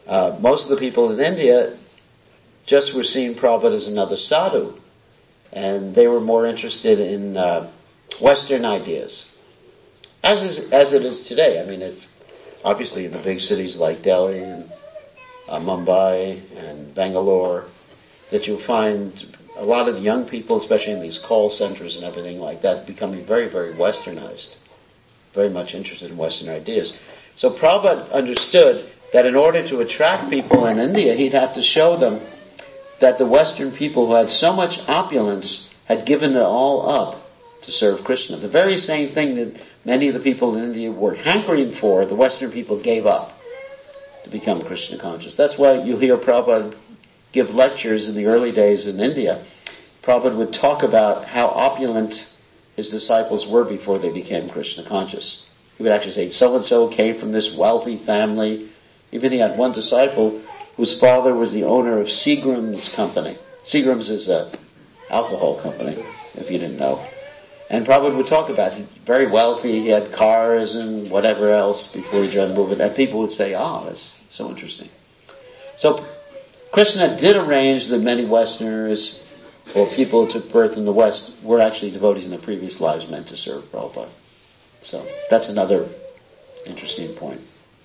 most of the people in India just were seeing Prabhupada as another sadhu, and they were more interested in Western ideas, as it is today. I mean, obviously in the big cities like Delhi and Mumbai and Bangalore, that you'll find a lot of young people, especially in these call centers and everything like that, becoming very, very westernized, very much interested in Western ideas. So Prabhupada understood that in order to attract people in India, he'd have to show them that the Western people who had so much opulence had given it all up to serve Krishna. The very same thing that many of the people in India were hankering for, the Western people gave up to become Krishna conscious. That's why you hear Prabhupada give lectures in the early days in India. Prabhupada would talk about how opulent his disciples were before they became Krishna conscious. He would actually say, so-and-so came from this wealthy family. Even he had one disciple whose father was the owner of Seagram's company. Seagram's is an alcohol company, if you didn't know. And Prabhupada would talk about it. Very wealthy, he had cars and whatever else before he joined the movement. And people would say, that's so interesting. So Krishna did arrange that many Westerners or people who took birth in the West were actually devotees in their previous lives meant to serve Prabhupada. So that's another interesting point.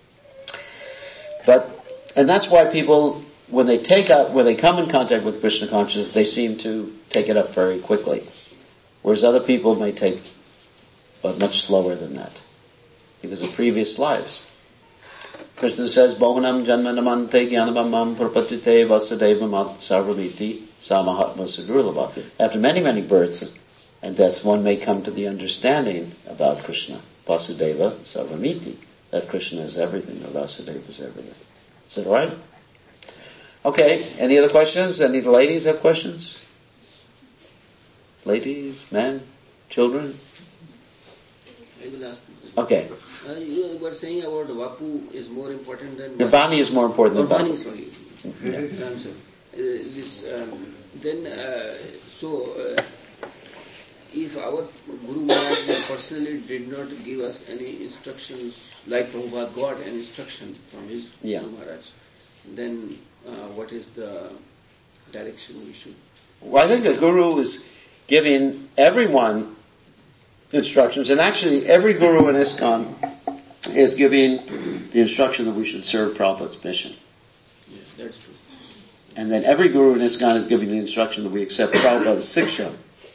And that's why people, when they come in contact with Krishna consciousness, they seem to take it up very quickly. Whereas other people may take much slower than that. Because of previous lives. Krishna says, Bohanam janmanamante jnanamam prapatite vasudevamat sarvamiti samahatma sudurlabha. After many, many births and deaths, one may come to the understanding about Krishna. Vasudeva sarvamiti. That Krishna is everything, or Vasudeva is everything. Is that alright? Okay, any other questions? Any of the ladies have questions? Ladies, men, children? I will ask. Okay. You were saying about Vapu is more important than... Vani is more important than Vani, Vapu. sorry. If our Guru Maharaj personally did not give us any instructions, like Prabhupada got an instruction from his Guru Maharaj, then what is the direction we should... Well, I think the Guru is giving everyone instructions, and actually every Guru in ISKCON is giving the instruction that we should serve Prabhupada's mission. Yes, that's true. And then every Guru in ISKCON is giving the instruction that we accept Prabhupada's Siksha.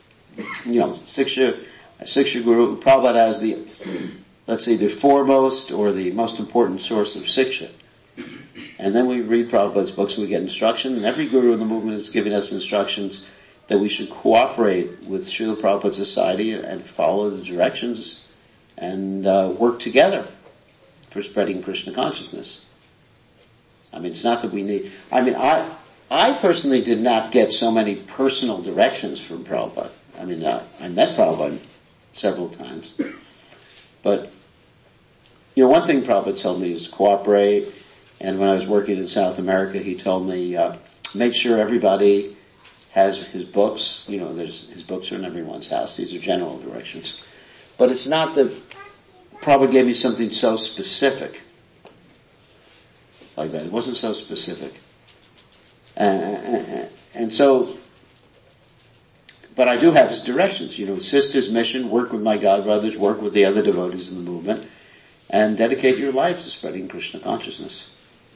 Siksha Guru, Prabhupada as the foremost or the most important source of Siksha. And then we read Prabhupada's books and we get instruction, and every Guru in the movement is giving us instructions that we should cooperate with Srila Prabhupada Society and follow the directions and work together for spreading Krishna consciousness. I mean, it's not that we need... I personally did not get so many personal directions from Prabhupada. I mean, I met Prabhupada several times. But, one thing Prabhupada told me is cooperate. And when I was working in South America, he told me, make sure everybody has his books. His books are in everyone's house. These are general directions. But it's not that Prabhupada gave me something so specific like that. It wasn't so specific. And so, but I do have his directions. Assist his mission, work with my God brothers, work with the other devotees in the movement, and dedicate your life to spreading Krishna consciousness.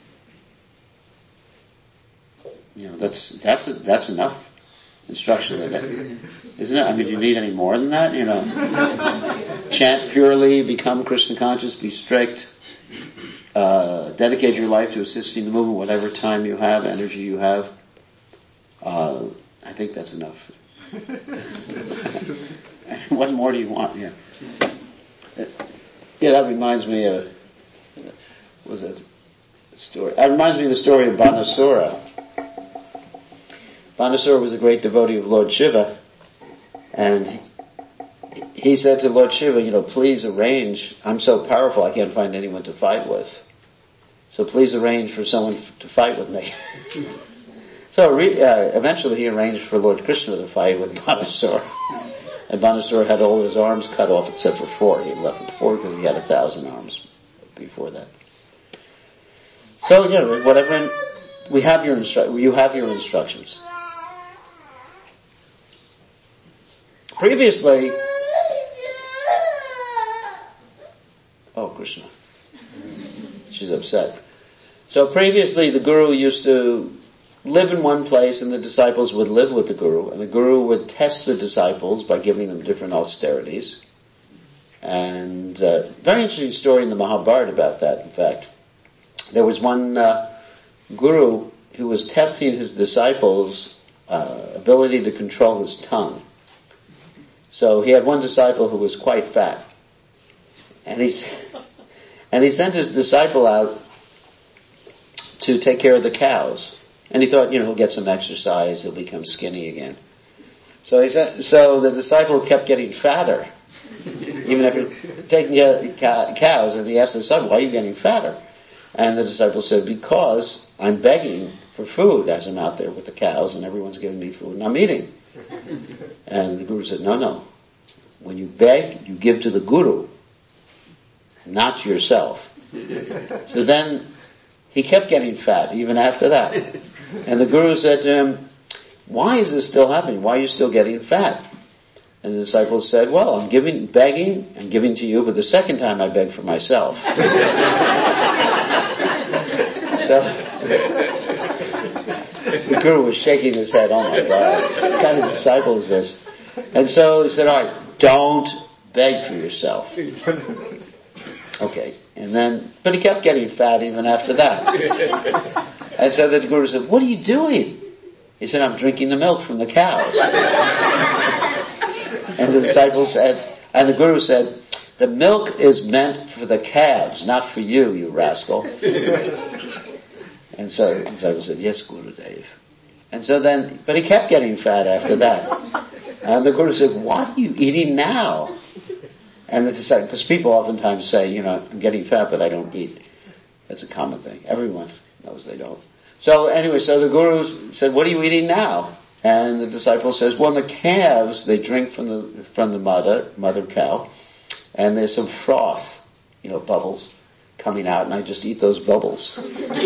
That's enough instruction, isn't it? I mean, do you need any more than that? Chant purely, become Krishna conscious, be strict, dedicate your life to assisting the movement, whatever time you have, energy you have. I think that's enough. What more do you want? Yeah, that reminds me of, what was that story? That reminds me of the story of Banasura. Banasura was a great devotee of Lord Shiva, and he said to Lord Shiva, please arrange, I'm so powerful I can't find anyone to fight with. So please arrange for someone to fight with me. So eventually he arranged for Lord Krishna to fight with Banasura. And Banasura had all his arms cut off except for 4. He left with 4 because he had 1,000 arms before that. So, whatever, you have your instructions. Previously, oh, Krishna. She's upset. So previously the Guru used to live in one place and the disciples would live with the Guru, and the Guru would test the disciples by giving them different austerities. And very interesting story in the Mahabharata about that, in fact. There was one Guru who was testing his disciples' ability to control his tongue. So he had one disciple who was quite fat. And he sent his disciple out to take care of the cows. And he thought, he'll get some exercise, he'll become skinny again. So the disciple kept getting fatter, even after taking care of the cows. And he asked the disciple, why are you getting fatter? And the disciple said, because I'm begging for food as I'm out there with the cows and everyone's giving me food and I'm eating. And the Guru said, no. When you beg, you give to the Guru, not yourself. So then he kept getting fat even after that. And the Guru said to him, why is this still happening? Why are you still getting fat? And the disciples said, well, I'm begging and giving to you, but the second time I beg for myself. So the Guru was shaking his head, oh my God, what kind of disciple is this? And so he said, all right, don't beg for yourself. Okay. But he kept getting fat even after that. And so the Guru said, what are you doing? He said, I'm drinking the milk from the cows. And the disciple said, and the Guru said, the milk is meant for the calves, not for you, you rascal. And so the disciple said, yes, Gurudev. And so but he kept getting fat after that. And the Guru said, what are you eating now? And the disciple, because people oftentimes say, I'm getting fat, but I don't eat. That's a common thing. Everyone knows they don't. So anyway, so the Guru said, what are you eating now? And the disciple says, well, the calves, they drink from the mother cow, and there's some froth, bubbles coming out, and I just eat those bubbles.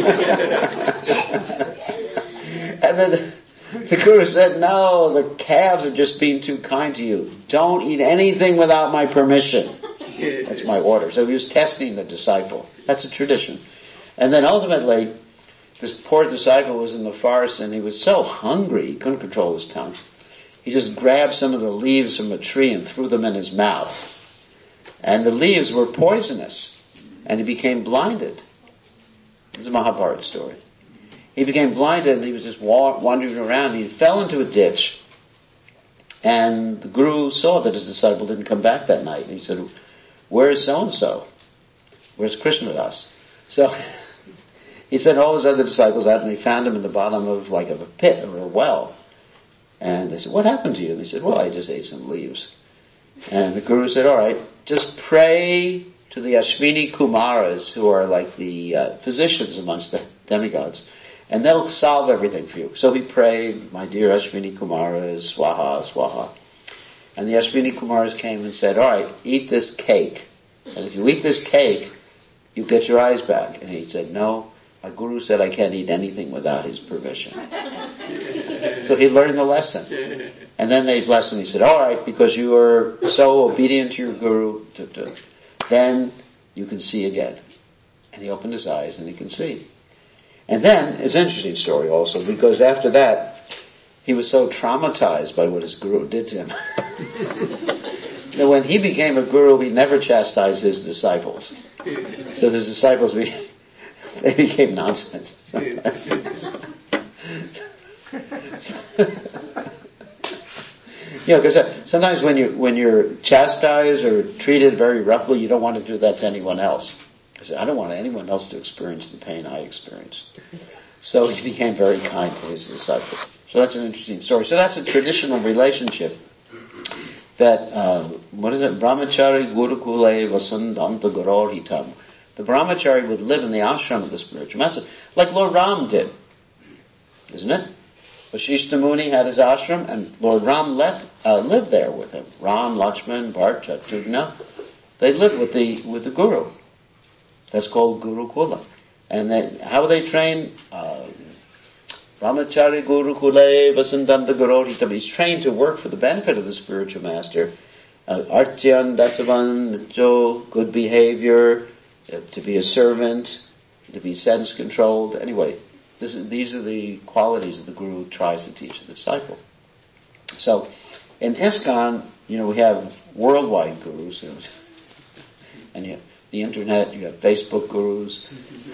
And then the Guru said, no, the calves are just being too kind to you. Don't eat anything without my permission. That's my order. So he was testing the disciple. That's a tradition. And then ultimately, this poor disciple was in the forest and he was so hungry he couldn't control his tongue. He just grabbed some of the leaves from a tree and threw them in his mouth. And the leaves were poisonous. And he became blinded. It's a Mahabharata story. He became blinded and he was just wandering around. He fell into a ditch. And the Guru saw that his disciple didn't come back that night. And he said, where's so-and-so? Where's Krishnadas? So he sent all his other disciples out and they found him in the bottom of a pit or a well. And they said, what happened to you? And he said, well, I just ate some leaves. And the Guru said, all right, just pray to the Ashwini Kumaras, who are like the physicians amongst the demigods, and they'll solve everything for you. So he prayed, my dear Ashwini Kumaras, swaha, swaha. And the Ashwini Kumaras came and said, all right, eat this cake. And if you eat this cake, you get your eyes back. And he said, no, my Guru said I can't eat anything without his permission. So he learned the lesson. And then they blessed him. He said, all right, because you are so obedient to your Guru, then you can see again. And he opened his eyes and he can see. And then, it's an interesting story also, because after that, he was so traumatized by what his Guru did to him. That when he became a Guru, he never chastised his disciples. So his disciples, they became nonsense sometimes. Because sometimes when you're chastised or treated very roughly, you don't want to do that to anyone else. I don't want anyone else to experience the pain I experienced. So he became very kind to his disciples. So that's an interesting story. So that's a traditional relationship that, Brahmachari Gurukule Vasundanta Gurorhitam. The Brahmachari would live in the ashram of the spiritual master, like Lord Ram did. Isn't it? Vashishta Muni had his ashram, and Lord Ram lived there with him. Ram, Lakshman, Bharat, Shatrughna. They lived with the Guru. That's called Gurukula. And then, how they train? Brahmachari Guru Kule Vasantanta Gurorita. He's trained to work for the benefit of the spiritual master. Artyan Dasavan, good behavior, to be a servant, to be sense controlled. Anyway, these are the qualities that the Guru tries to teach the disciple. So, in ISKCON, we have worldwide gurus, and you have the internet, you have Facebook gurus.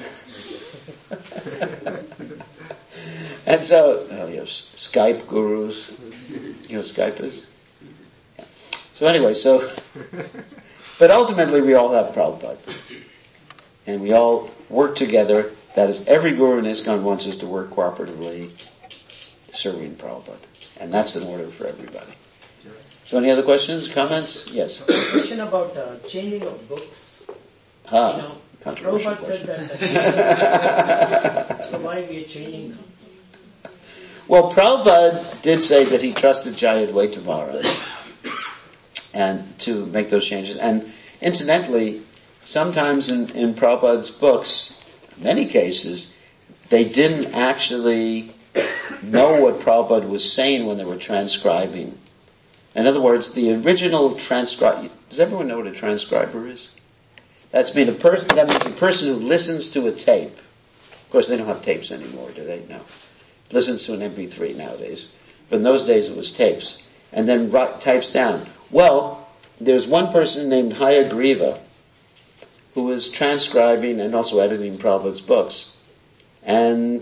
And so, you have Skype gurus. You know what Skype is? Yeah. So anyway, but ultimately we all have Prabhupada. And we all work together. That is, every guru in ISKCON wants us to work cooperatively serving Prabhupada. And that's in order for everybody. So any other questions, comments? Yes. Question about changing of books. Controversial Prabhupada said that. So why we are changing them? Well, Prabhupada did say that he trusted Jayadvaita Maharaj and to make those changes. And incidentally, sometimes in Prabhupada's books, in many cases, they didn't actually know what Prabhupada was saying when they were transcribing. In other words, the original transcriber, does everyone know what a transcriber is? That means a person who listens to a tape. Of course, they don't have tapes anymore, do they? No. Listens to an MP3 nowadays. But in those days it was tapes. And then types down. Well, there's one person named Hayagriva who was transcribing and also editing Prabhupada's books. And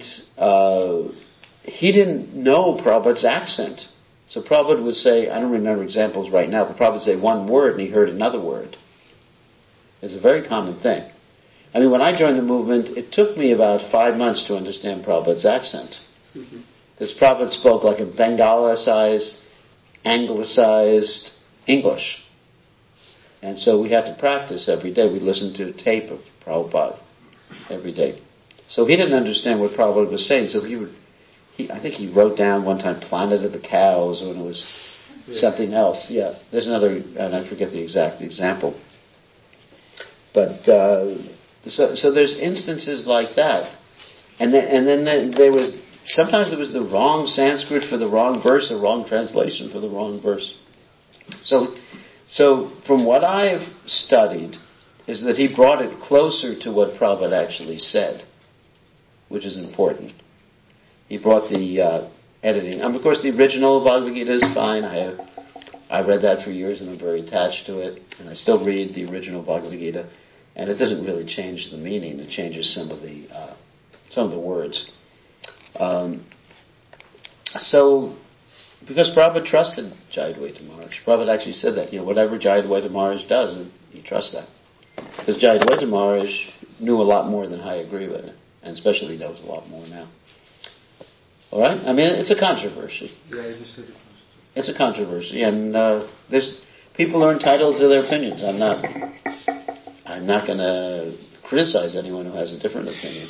he didn't know Prabhupada's accent. So Prabhupada would say, I don't remember examples right now, but Prabhupada would say one word and he heard another word. It's a very common thing. I mean, when I joined the movement, it took me about 5 months to understand Prabhupada's accent. Because Prabhupada spoke like a Bengalicized, Anglicized English. And so we had to practice every day. We listened to a tape of Prabhupada every day. So he didn't understand what Prabhupada was saying, so I think he wrote down one time Planet of the Cows when it was something else. Yeah, there's another, and I forget the exact example. But, so there's instances like that. And then there was, sometimes there was the wrong Sanskrit for the wrong verse, or wrong translation for the wrong verse. So from what I've studied, is that he brought it closer to what Prabhupada actually said, which is important. He brought the editing. Of course, the original Bhagavad Gita is fine. I read that for years and I'm very attached to it. And I still read the original Bhagavad Gita. And it doesn't really change the meaning. It changes some of the words. So, because Prabhupada trusted Jayadvaita Maharaj. Prabhupada actually said that, whatever Jayadvaita Maharaj does, he trusts that. Because Jayadvaita Maharaj knew a lot more than Hayagriva, and especially knows a lot more now. Alright? I mean, it's a controversy. Yeah, it's a controversy, and people are entitled to their opinions. I'm not going to criticize anyone who has a different opinion.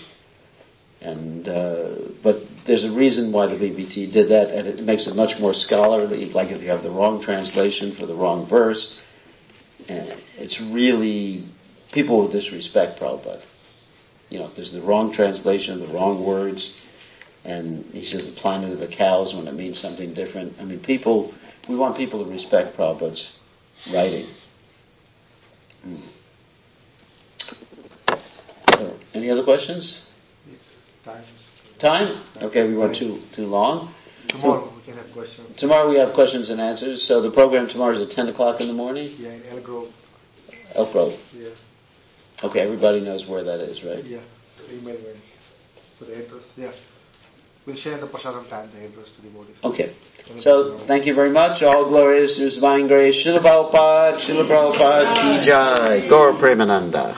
But there's a reason why the BBT did that, and it makes it much more scholarly. Like if you have the wrong translation for the wrong verse, and it's really, people will disrespect Prabhupada. If there's the wrong translation, the wrong words, and he says the Planet of the Cows when it means something different. I mean, we want people to respect Prabhupada's writing. Any other questions? Time? Okay, we went too long. Tomorrow we can have questions. Tomorrow we have questions and answers. So the program tomorrow is at 10 o'clock in the morning? Yeah, in Elk Grove. Elk Grove. Yeah. Okay, everybody knows where that is, right? Yeah, email for the address. Yeah. We'll share the Prasadam time, the address to the devotees. Okay. So, thank you very much. All glories to His divine grace. Srila Prabhupada, Ki Jai, Gaur Premananda.